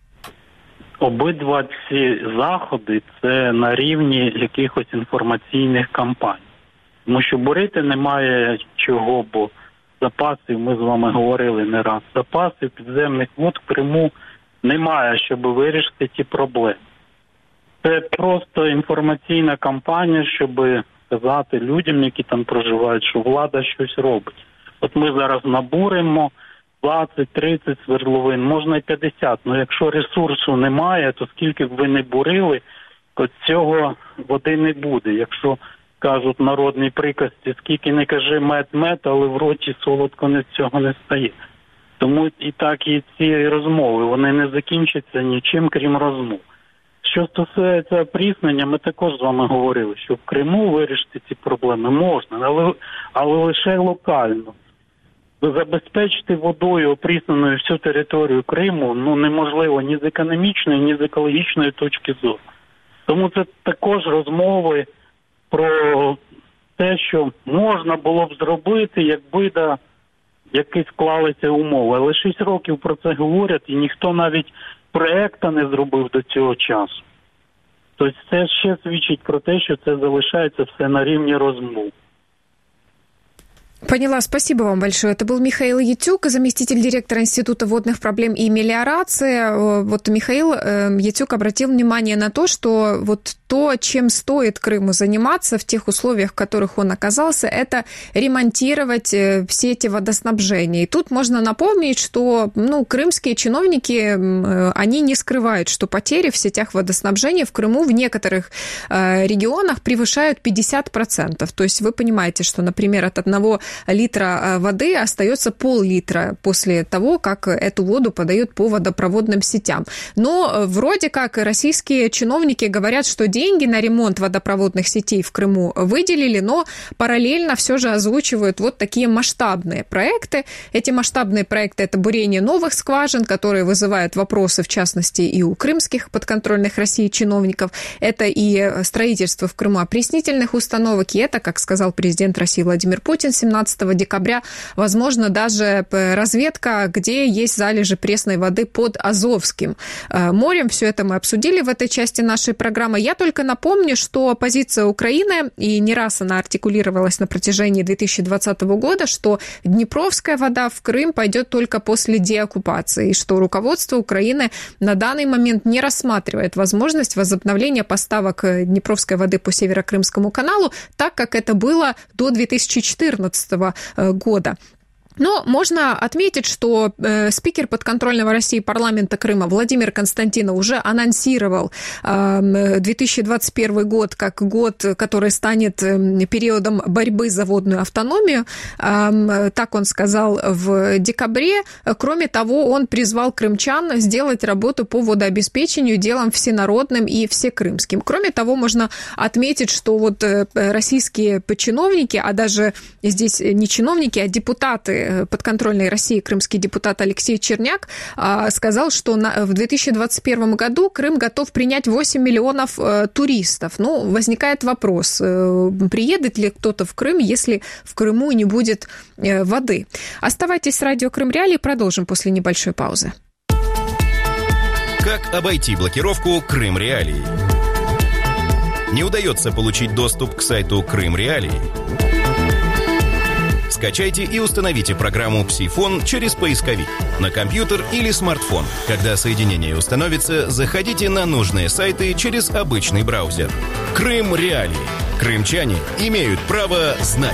Обидва ці заходи – це на рівні якихось інформаційних кампаній. Тому що бурити немає чого, бо запасів, ми з вами говорили не раз, запасів підземних вод в Криму немає, щоб вирішити ті проблеми. Це просто інформаційна кампанія, щоб сказати людям, які там проживають, що влада щось робить. От ми зараз набуримо 20-30 свердловин, можна і 50. Ну, якщо ресурсу немає, то скільки б ви не бурили, то цього води не буде. Якщо кажуть народні приказці, скільки не кажи мед, але в роті солодко не з цього не стає. Тому і так і ці розмови, вони не закінчаться нічим, крім розмов. Що стосується опріснення, ми також з вами говорили, що в Криму вирішити ці проблеми можна, але лише локально. Забезпечити водою опрісненою всю територію Криму неможливо ні з економічної, ні з екологічної точки зору. Тому це також розмови про те, що можна було б зробити, якби якісь склалися умови. Але 6 років про це говорять, і ніхто навіть проекта не зробив до цього часу. Тобто це ще свідчить про те, що це залишається все на рівні розмов. Поняла, спасибо вам большое. Это был Михаил Ятюк, заместитель директора Института водных проблем и мелиорации. Вот Михаил Ятюк обратил внимание на то, что вот то, чем стоит Крыму заниматься в тех условиях, в которых он оказался, это ремонтировать все эти водоснабжения. И тут можно напомнить, что крымские чиновники, они не скрывают, что потери в сетях водоснабжения в Крыму в некоторых регионах превышают 50%. То есть вы понимаете, что, например, от одного литра воды остается пол-литра после того, как эту воду подают по водопроводным сетям. Но вроде как российские чиновники говорят, что деньги на ремонт водопроводных сетей в Крыму выделили, но параллельно все же озвучивают вот такие масштабные проекты. Эти масштабные проекты – это бурение новых скважин, которые вызывают вопросы, в частности, и у крымских подконтрольных России чиновников. Это и строительство в Крыму опреснительных установок, и это, как сказал президент России Владимир Путин 17 декабря, возможно, даже разведка, где есть залежи пресной воды под Азовским морем. Все это мы обсудили в этой части нашей программы. Я только напомню, что позиция Украины, и не раз она артикулировалась на протяжении 2020 года, что днепровская вода в Крым пойдет только после деоккупации, и что руководство Украины на данный момент не рассматривает возможность возобновления поставок днепровской воды по Северокрымскому каналу, так как это было до 2014 года. Но можно отметить, что спикер подконтрольного России парламента Крыма Владимир Константинов уже анонсировал 2021 год как год, который станет периодом борьбы за водную автономию. Так он сказал в декабре. Кроме того, он призвал крымчан сделать работу по водообеспечению делом всенародным и всекрымским. Кроме того, можно отметить, что вот российские чиновники, а даже здесь не чиновники, а депутаты подконтрольной России, крымский депутат Алексей Черняк, сказал, что в 2021 году Крым готов принять 8 миллионов туристов. Ну, возникает вопрос, приедет ли кто-то в Крым, если в Крыму не будет воды. Оставайтесь с радио Крым Реалии, продолжим после небольшой паузы. Как обойти блокировку Крым Реалии? Не удается получить доступ к сайту Крым Реалии? Скачайте и установите программу «Псифон» через поисковик на компьютер или смартфон. Когда соединение установится, заходите на нужные сайты через обычный браузер. Крым Реалии. Крымчане имеют право знать.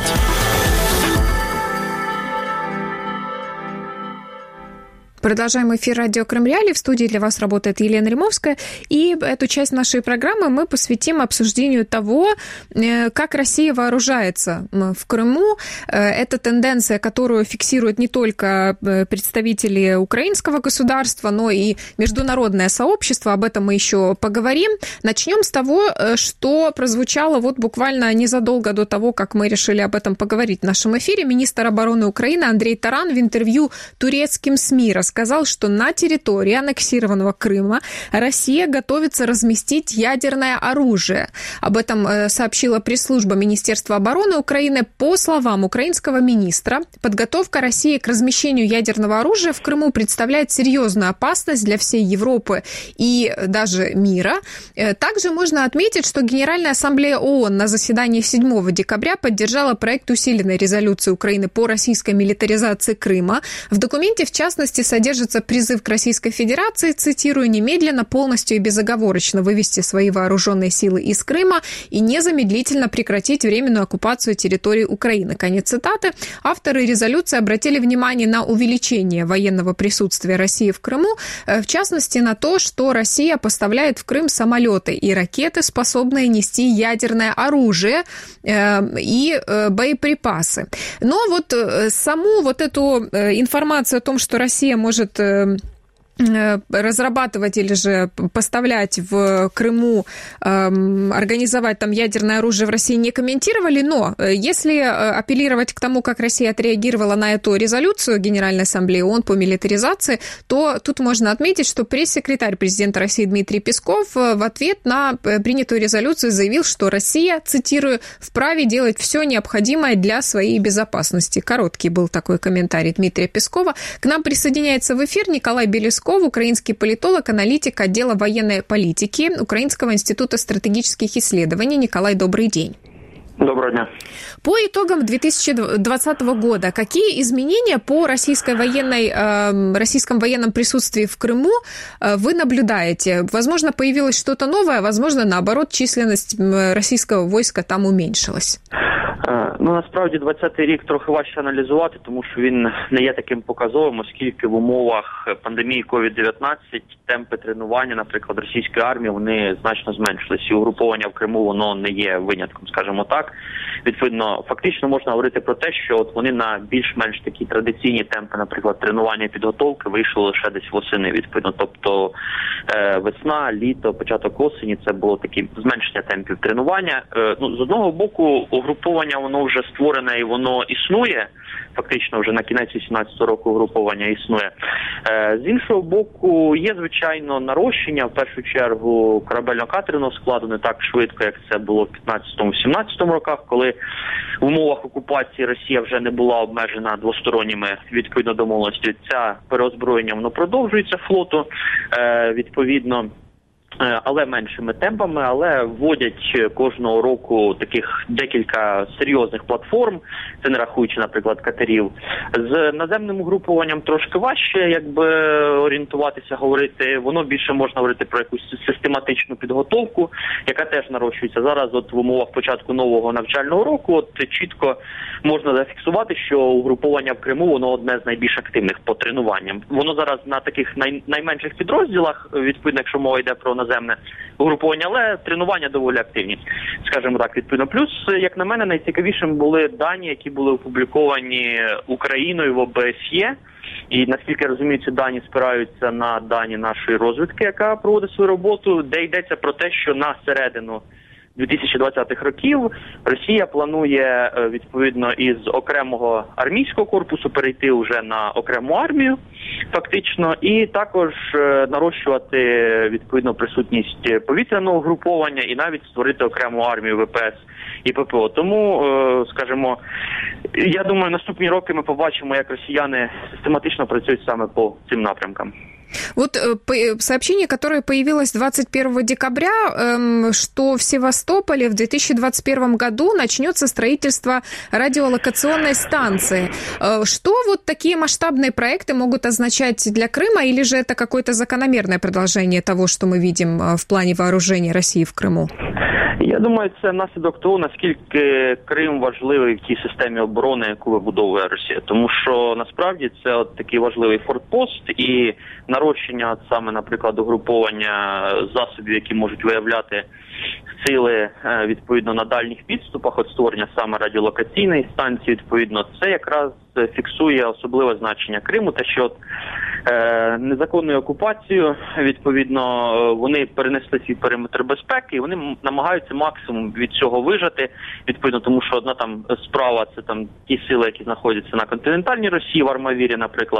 Продолжаем эфир радио Крым Реалии. В студии для вас работает Елена Римовская. И эту часть нашей программы мы посвятим обсуждению того, как Россия вооружается в Крыму. Это тенденция, которую фиксируют не только представители украинского государства, но и международное сообщество. Об этом мы еще поговорим. Начнем с того, что прозвучало вот буквально незадолго до того, как мы решили об этом поговорить в нашем эфире. Министр обороны Украины Андрей Таран в интервью турецким СМИ сказал, что на территории аннексированного Крыма Россия готовится разместить ядерное оружие. Об этом сообщила пресс-служба Министерства обороны Украины. По словам украинского министра, подготовка России к размещению ядерного оружия в Крыму представляет серьезную опасность для всей Европы и даже мира. Также можно отметить, что Генеральная ассамблея ООН на заседании 7 декабря поддержала проект усиленной резолюции Украины по российской милитаризации Крыма. В документе, в частности, содержится призыв к Российской Федерации, цитирую, немедленно, полностью и безоговорочно вывести свои вооруженные силы из Крыма и незамедлительно прекратить временную оккупацию территории Украины. Конец цитаты. Авторы резолюции обратили внимание на увеличение военного присутствия России в Крыму, в частности на то, что Россия поставляет в Крым самолеты и ракеты, способные нести ядерное оружие и боеприпасы. Но вот саму вот эту информацию о том, что Россия может разрабатывать или же поставлять в Крыму, организовать там ядерное оружие в России, не комментировали, но если апеллировать к тому, как Россия отреагировала на эту резолюцию Генеральной ассамблеи ООН по милитаризации, то тут можно отметить, что пресс-секретарь президента России Дмитрий Песков в ответ на принятую резолюцию заявил, что Россия, цитирую, вправе делать все необходимое для своей безопасности. Короткий был такой комментарий Дмитрия Пескова. К нам присоединяется в эфир Николай Белесков, украинский политолог, аналитик отдела военной политики Украинского института стратегических исследований. Николай, добрый день. Доброго дня. По итогам 2020 года какие изменения по российском военном присутствии в Крыму вы наблюдаете? Возможно, появилось что-то новое, возможно, наоборот, численность российского войска там уменьшилась. Насправді 20-й рік трохи важче аналізувати, тому що він не є таким показовим, оскільки в умовах пандемії COVID-19 темпи тренування, наприклад, російської армії, вони значно зменшились. І угруповання в Криму, воно не є винятком, скажімо так. Відповідно, фактично можна говорити про те, що от вони на більш-менш такі традиційні темпи, наприклад, тренування і підготовки вийшли лише десь восени, відповідно. Тобто весна, літо, початок осені – це було таке зменшення темпів тренування. З одного боку, угруповання, воно вже створене і воно існує. Фактично вже на кінець 18-го року угруповання існує. З іншого боку, є, звичайно, нарощення, в першу чергу, корабельно-катерного складу не так швидко, як це було в 15-17 роках, коли в умовах окупації Росія вже не була обмежена двосторонніми, відповідно, домовленостями. Це переозброєння, воно продовжується флоту, відповідно, але меншими темпами, але вводять кожного року таких декілька серйозних платформ, це не рахуючи, наприклад, катерів. З наземним угрупуванням трошки важче, орієнтуватися, говорити. Воно більше можна говорити про якусь систематичну підготовку, яка теж нарощується. Зараз от в умовах початку нового навчального року чітко можна зафіксувати, що угруповання в Криму, воно одне з найбільш активних по тренуванням. Воно зараз на таких найменших підрозділах, відповідно, якщо мова йде про наземне угруповання, але тренування доволі активні, скажімо так, відповідно. Плюс, як на мене, найцікавішим були дані, які були опубліковані Україною в ОБСЄ. І, наскільки я розумію, ці дані спираються на дані нашої розвідки, яка проводить свою роботу, де йдеться про те, що на середину 2020-х років Росія планує, відповідно, із окремого армійського корпусу перейти вже на окрему армію, фактично, і також нарощувати, відповідно, присутність повітряного угруповання і навіть створити окрему армію ВПС і ППО. Тому, скажімо, я думаю, наступні роки ми побачимо, як росіяни систематично працюють саме по цим напрямкам. Вот сообщение, которое появилось 21 декабря, что в Севастополе в 2021 году начнется строительство радиолокационной станции. Что вот такие масштабные проекты могут означать для Крыма, или же это какое-то закономерное продолжение того, что мы видим в плане вооружения России в Крыму? Я думаю, це наслідок того, наскільки Крим важливий в тій системі оборони, яку вибудовує Росія. Тому що, насправді, це от такий важливий фортпост і нарощення саме, наприклад, угруповання засобів, які можуть виявляти сили, відповідно, на дальніх підступах, от створення саме радіолокаційної станції, відповідно, це якраз фіксує особливе значення Криму, те, що незаконною окупацією, відповідно, вони перенесли свій периметр безпеки, і вони намагаються максимум від цього вижати, відповідно, тому що одна там справа – це там ті сили, які знаходяться на континентальній Росії, в Армавірі, наприклад,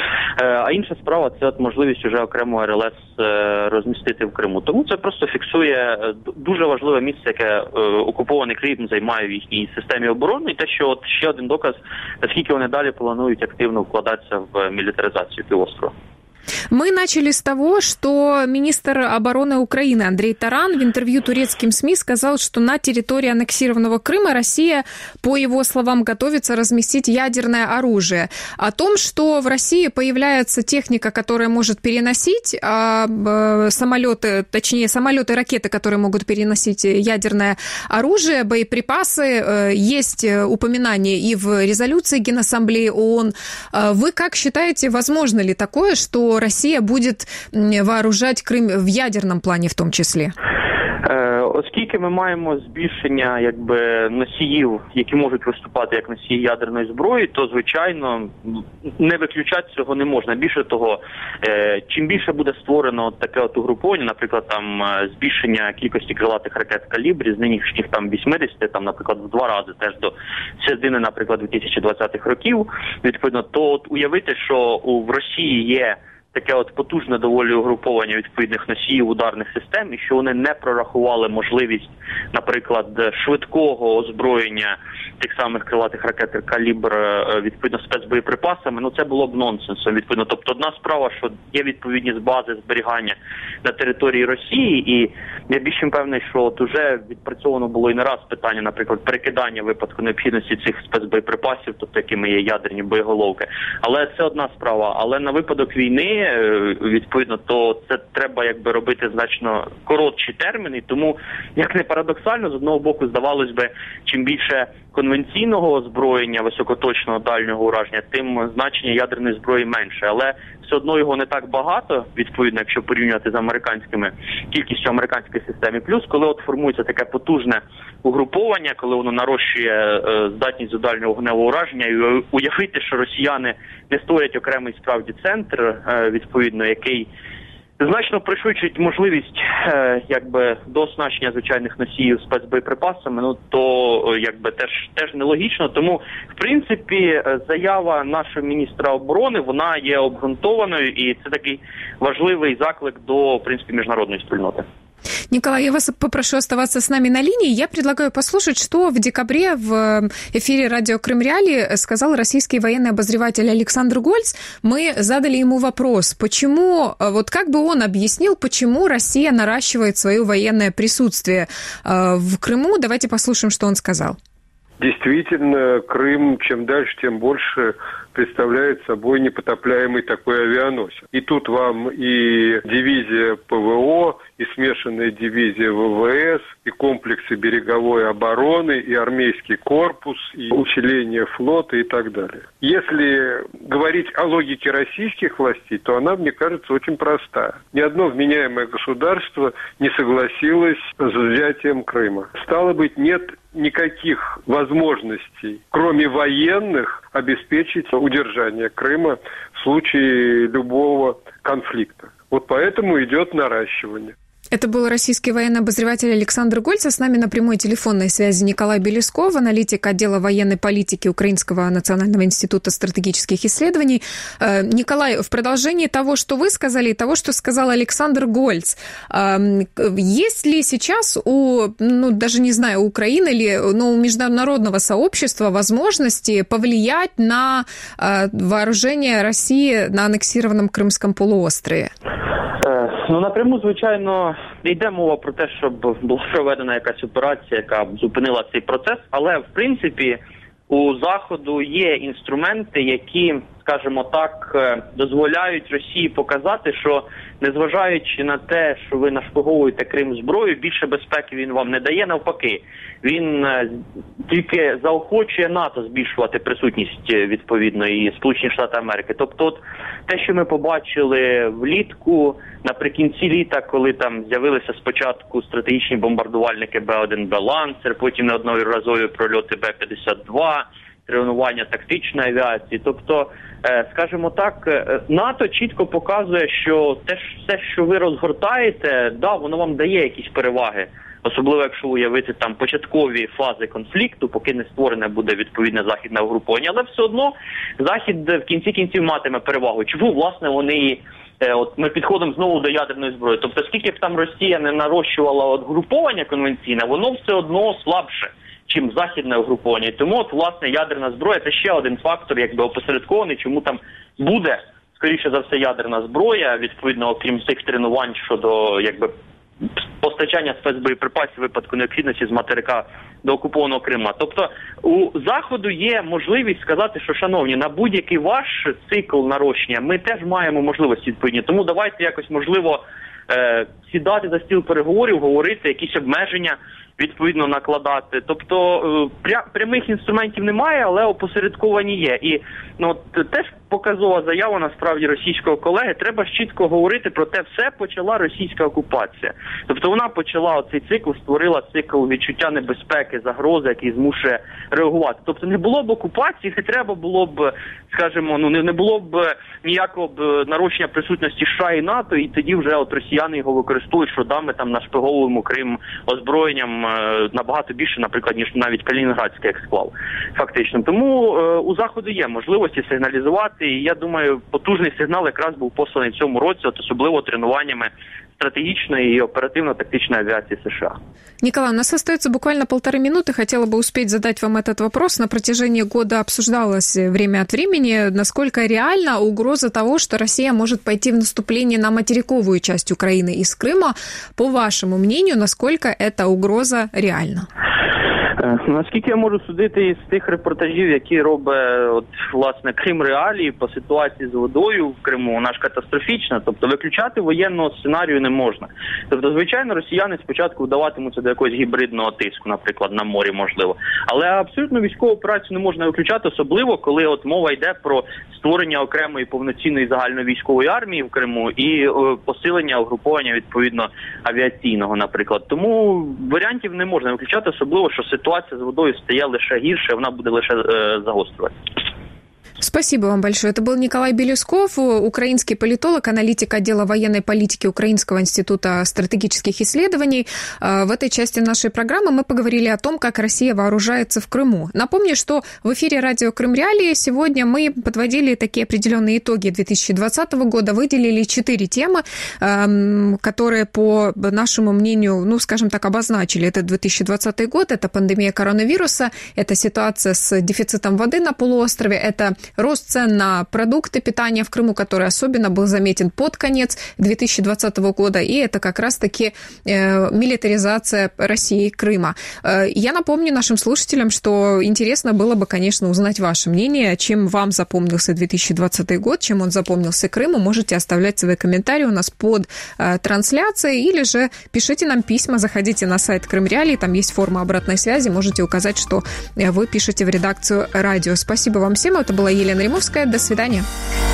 а інша справа – це от можливість уже окремо РЛС розмістити в Криму. Тому це просто фіксує дуже важливе місце, яке окупований Крим займає в їхній системі оборони, і те, що от ще один доказ, наскільки вони далі планують активно вкладатися в мілітаризацію півострова. Мы начали с того, что министр обороны Украины Андрей Таран в интервью турецким СМИ сказал, что на территории аннексированного Крыма Россия, по его словам, готовится разместить ядерное оружие. О том, что в России появляется техника, которая может переносить самолеты, точнее самолеты, ракеты, которые могут переносить ядерное оружие, боеприпасы, есть упоминание и в резолюции Генассамблеи ООН. Вы как считаете, возможно ли такое, что Россия будет вооружать Крим в ядерному плані в тому числі? Оскільки ми маємо збільшення носіїв, які можуть виступати як носії ядерної зброї, то, звичайно, не виключати цього не можна. Більше того, чим більше буде створено таке угруповання, наприклад, там збільшення кількості крилатих ракет «Калібрі» з нинішніх там 80, там, наприклад, в 2 рази теж до середини, наприклад, 2020-х років, відповідно, то уявити, що в Росії є таке потужне доволі угруповання відповідних носіїв ударних систем, і що вони не прорахували можливість, наприклад, швидкого озброєння тих самих крилатих ракет «Калібр» відповідно спецбоєприпасами, це було б нонсенсом, відповідно. Тобто одна справа, що є відповідні бази зберігання на території Росії, і я більш певний, що от уже відпрацьовано було і не раз питання, наприклад, перекидання в випадку необхідності цих спецбоєприпасів, тобто якими є ядерні боєголовки. Але це одна справа. Але на випадок війни, відповідно, то це треба робити значно коротші терміни, тому, як не парадоксально, з одного боку, здавалось би, чим більше конвенційного озброєння високоточного дальнього ураження, тим значення ядерної зброї менше. Але все одно його не так багато, відповідно, якщо порівнювати з кількістю американських систем. І плюс, коли от формується таке потужне угруповання, коли воно нарощує здатність до дальнього вогневого ураження, і уявити, що росіяни не створять окремий справді центр, відповідно, який значно пришвидшить можливість до оснащення звичайних носіїв спецбоєприпасами, то теж нелогічно. Тому, в принципі, заява нашого міністра оборони, вона є обґрунтованою, і це такий важливий заклик до, в принципі, міжнародної спільноти. Николай, я вас попрошу оставаться с нами на линии. Я предлагаю послушать, что в декабре в эфире радио Крым Реалии сказал российский военный обозреватель Александр Гольц. Мы задали ему вопрос, почему, как бы он объяснил, почему Россия наращивает свое военное присутствие в Крыму. Давайте послушаем, что он сказал. Действительно, Крым чем дальше, тем больше представляет собой непотопляемый такой авианосец. И тут вам и дивизия ПВО, и смешанная дивизия ВВС, и комплексы береговой обороны, и армейский корпус, и усиление флота и так далее. Если говорить о логике российских властей, то она, мне кажется, очень простая. Ни одно вменяемое государство не согласилось с взятием Крыма. Стало быть, нет никаких возможностей, кроме военных, обеспечить удержание Крыма в случае любого конфликта. Вот поэтому идет наращивание. Это был российский военный обозреватель Александр Гольц. С нами на прямой телефонной связи Николай Белесков, аналитик отдела военной политики Украинского национального института стратегических исследований. Николай, в продолжении того, что вы сказали, и того, что сказал Александр Гольц, есть ли сейчас у Украины или у международного сообщества возможности повлиять на вооружение России на аннексированном Крымском полуострове? Напряму, звичайно, не йде мова про те, щоб була проведена якась операція, яка б зупинила цей процес, але, в принципі, у Заходу є інструменти, які, скажімо так, дозволяють Росії показати, що, незважаючи на те, що ви нашпиговуєте Крим зброю, більше безпеки він вам не дає, навпаки. Він тільки заохочує НАТО збільшувати присутність, відповідно, і Сполучені Штати Америки. Тобто, те, що ми побачили влітку, наприкінці літа, коли там з'явилися спочатку стратегічні бомбардувальники Б-1, Б-Лансер, потім неодноразові прольоти Б-52, тренування тактичної авіації. Тобто, скажімо так, НАТО чітко показує, що все, що ви розгортаєте, воно вам дає якісь переваги. Особливо, якщо уявити там початкові фази конфлікту, поки не створене буде відповідне західне угруповання. Але все одно Захід в кінці кінців матиме перевагу. Чому, власне, вони... ми підходимо знову до ядерної зброї. Тобто, скільки б там Росія не нарощувала угруповання конвенційне, воно все одно слабше, чим західне угруповання. І тому, власне, ядерна зброя – це ще один фактор, опосередкований, чому там буде, скоріше за все, ядерна зброя, відповідно, окрім цих тренувань щодо, постачання спецбоєприпасів в випадку необхідності з материка до окупованого Крима. Тобто у Заходу є можливість сказати, що, шановні, на будь-який ваш цикл нарощення ми теж маємо можливості відповідні. Тому давайте якось, можливо, сідати за стіл переговорів, говорити, якісь обмеження відповідно накладати. Тобто прямих інструментів немає, але опосередковані є. І теж показова заява, насправді, російського колеги. Треба чітко говорити про те, все почала російська окупація. Тобто вона почала оцей цикл, створила цикл відчуття небезпеки, загрози, який змушує реагувати. Тобто не було б окупації, не треба було б, скажімо, не було б ніякого нарощення присутності США і НАТО, і тоді вже росіяни його використовують, що ми там нашпиговуємо Крим озброєнням набагато більше, наприклад, ніж навіть Калінінградський ексклав, фактично. Тому у Заходу є можливості сигналізувати, і я думаю, потужний сигнал якраз був посланий в цьому році, особливо тренуваннями стратегічной и оперативно-тактичной авиации США. Николай, у нас остается буквально 1,5 минуты. Хотела бы успеть задать вам этот вопрос. На протяжении года обсуждалось время от времени, насколько реальна угроза того, что Россия может пойти в наступление на материковую часть Украины из Крыма. По вашему мнению, насколько эта угроза реальна? Наскільки я можу судити із тих репортажів, які робить власне Крим Реалії по ситуації з водою в Криму, вона ж катастрофічна, тобто виключати воєнного сценарію не можна. Тобто, звичайно, росіяни спочатку вдаватимуться до якогось гібридного тиску, наприклад, на морі, можливо. Але абсолютно військову операцію не можна виключати, особливо, коли мова йде про створення окремої повноцінної загальновійськової армії в Криму і посилення угруповання, відповідно, авіаційного, наприклад. Тому варіантів не можна виключати, особливо, що ситуація з водою стає лише гірше, вона буде лише загострюватися. Спасибо вам большое. Это был Николай Белюсков, украинский политолог, аналитик отдела военной политики Украинского института стратегических исследований. В этой части нашей программы мы поговорили о том, как Россия вооружается в Крыму. Напомню, что в эфире радио Крым Реалии сегодня мы подводили такие определенные итоги 2020 года, выделили 4 темы, которые, по нашему мнению, скажем так, обозначили этот 2020 год. Это пандемия коронавируса, это ситуация с дефицитом воды на полуострове, это рост цен на продукты питания в Крыму, который особенно был заметен под конец 2020 года, и это как раз-таки милитаризация России и Крыма. Я напомню нашим слушателям, что интересно было бы, конечно, узнать ваше мнение, чем вам запомнился 2020 год, чем он запомнился Крыму. Можете оставлять свои комментарии у нас под трансляцией, или же пишите нам письма, заходите на сайт Крым Реалии, там есть форма обратной связи, можете указать, что вы пишете в редакцию радио. Спасибо вам всем, это была Елена Римовская. До свидания.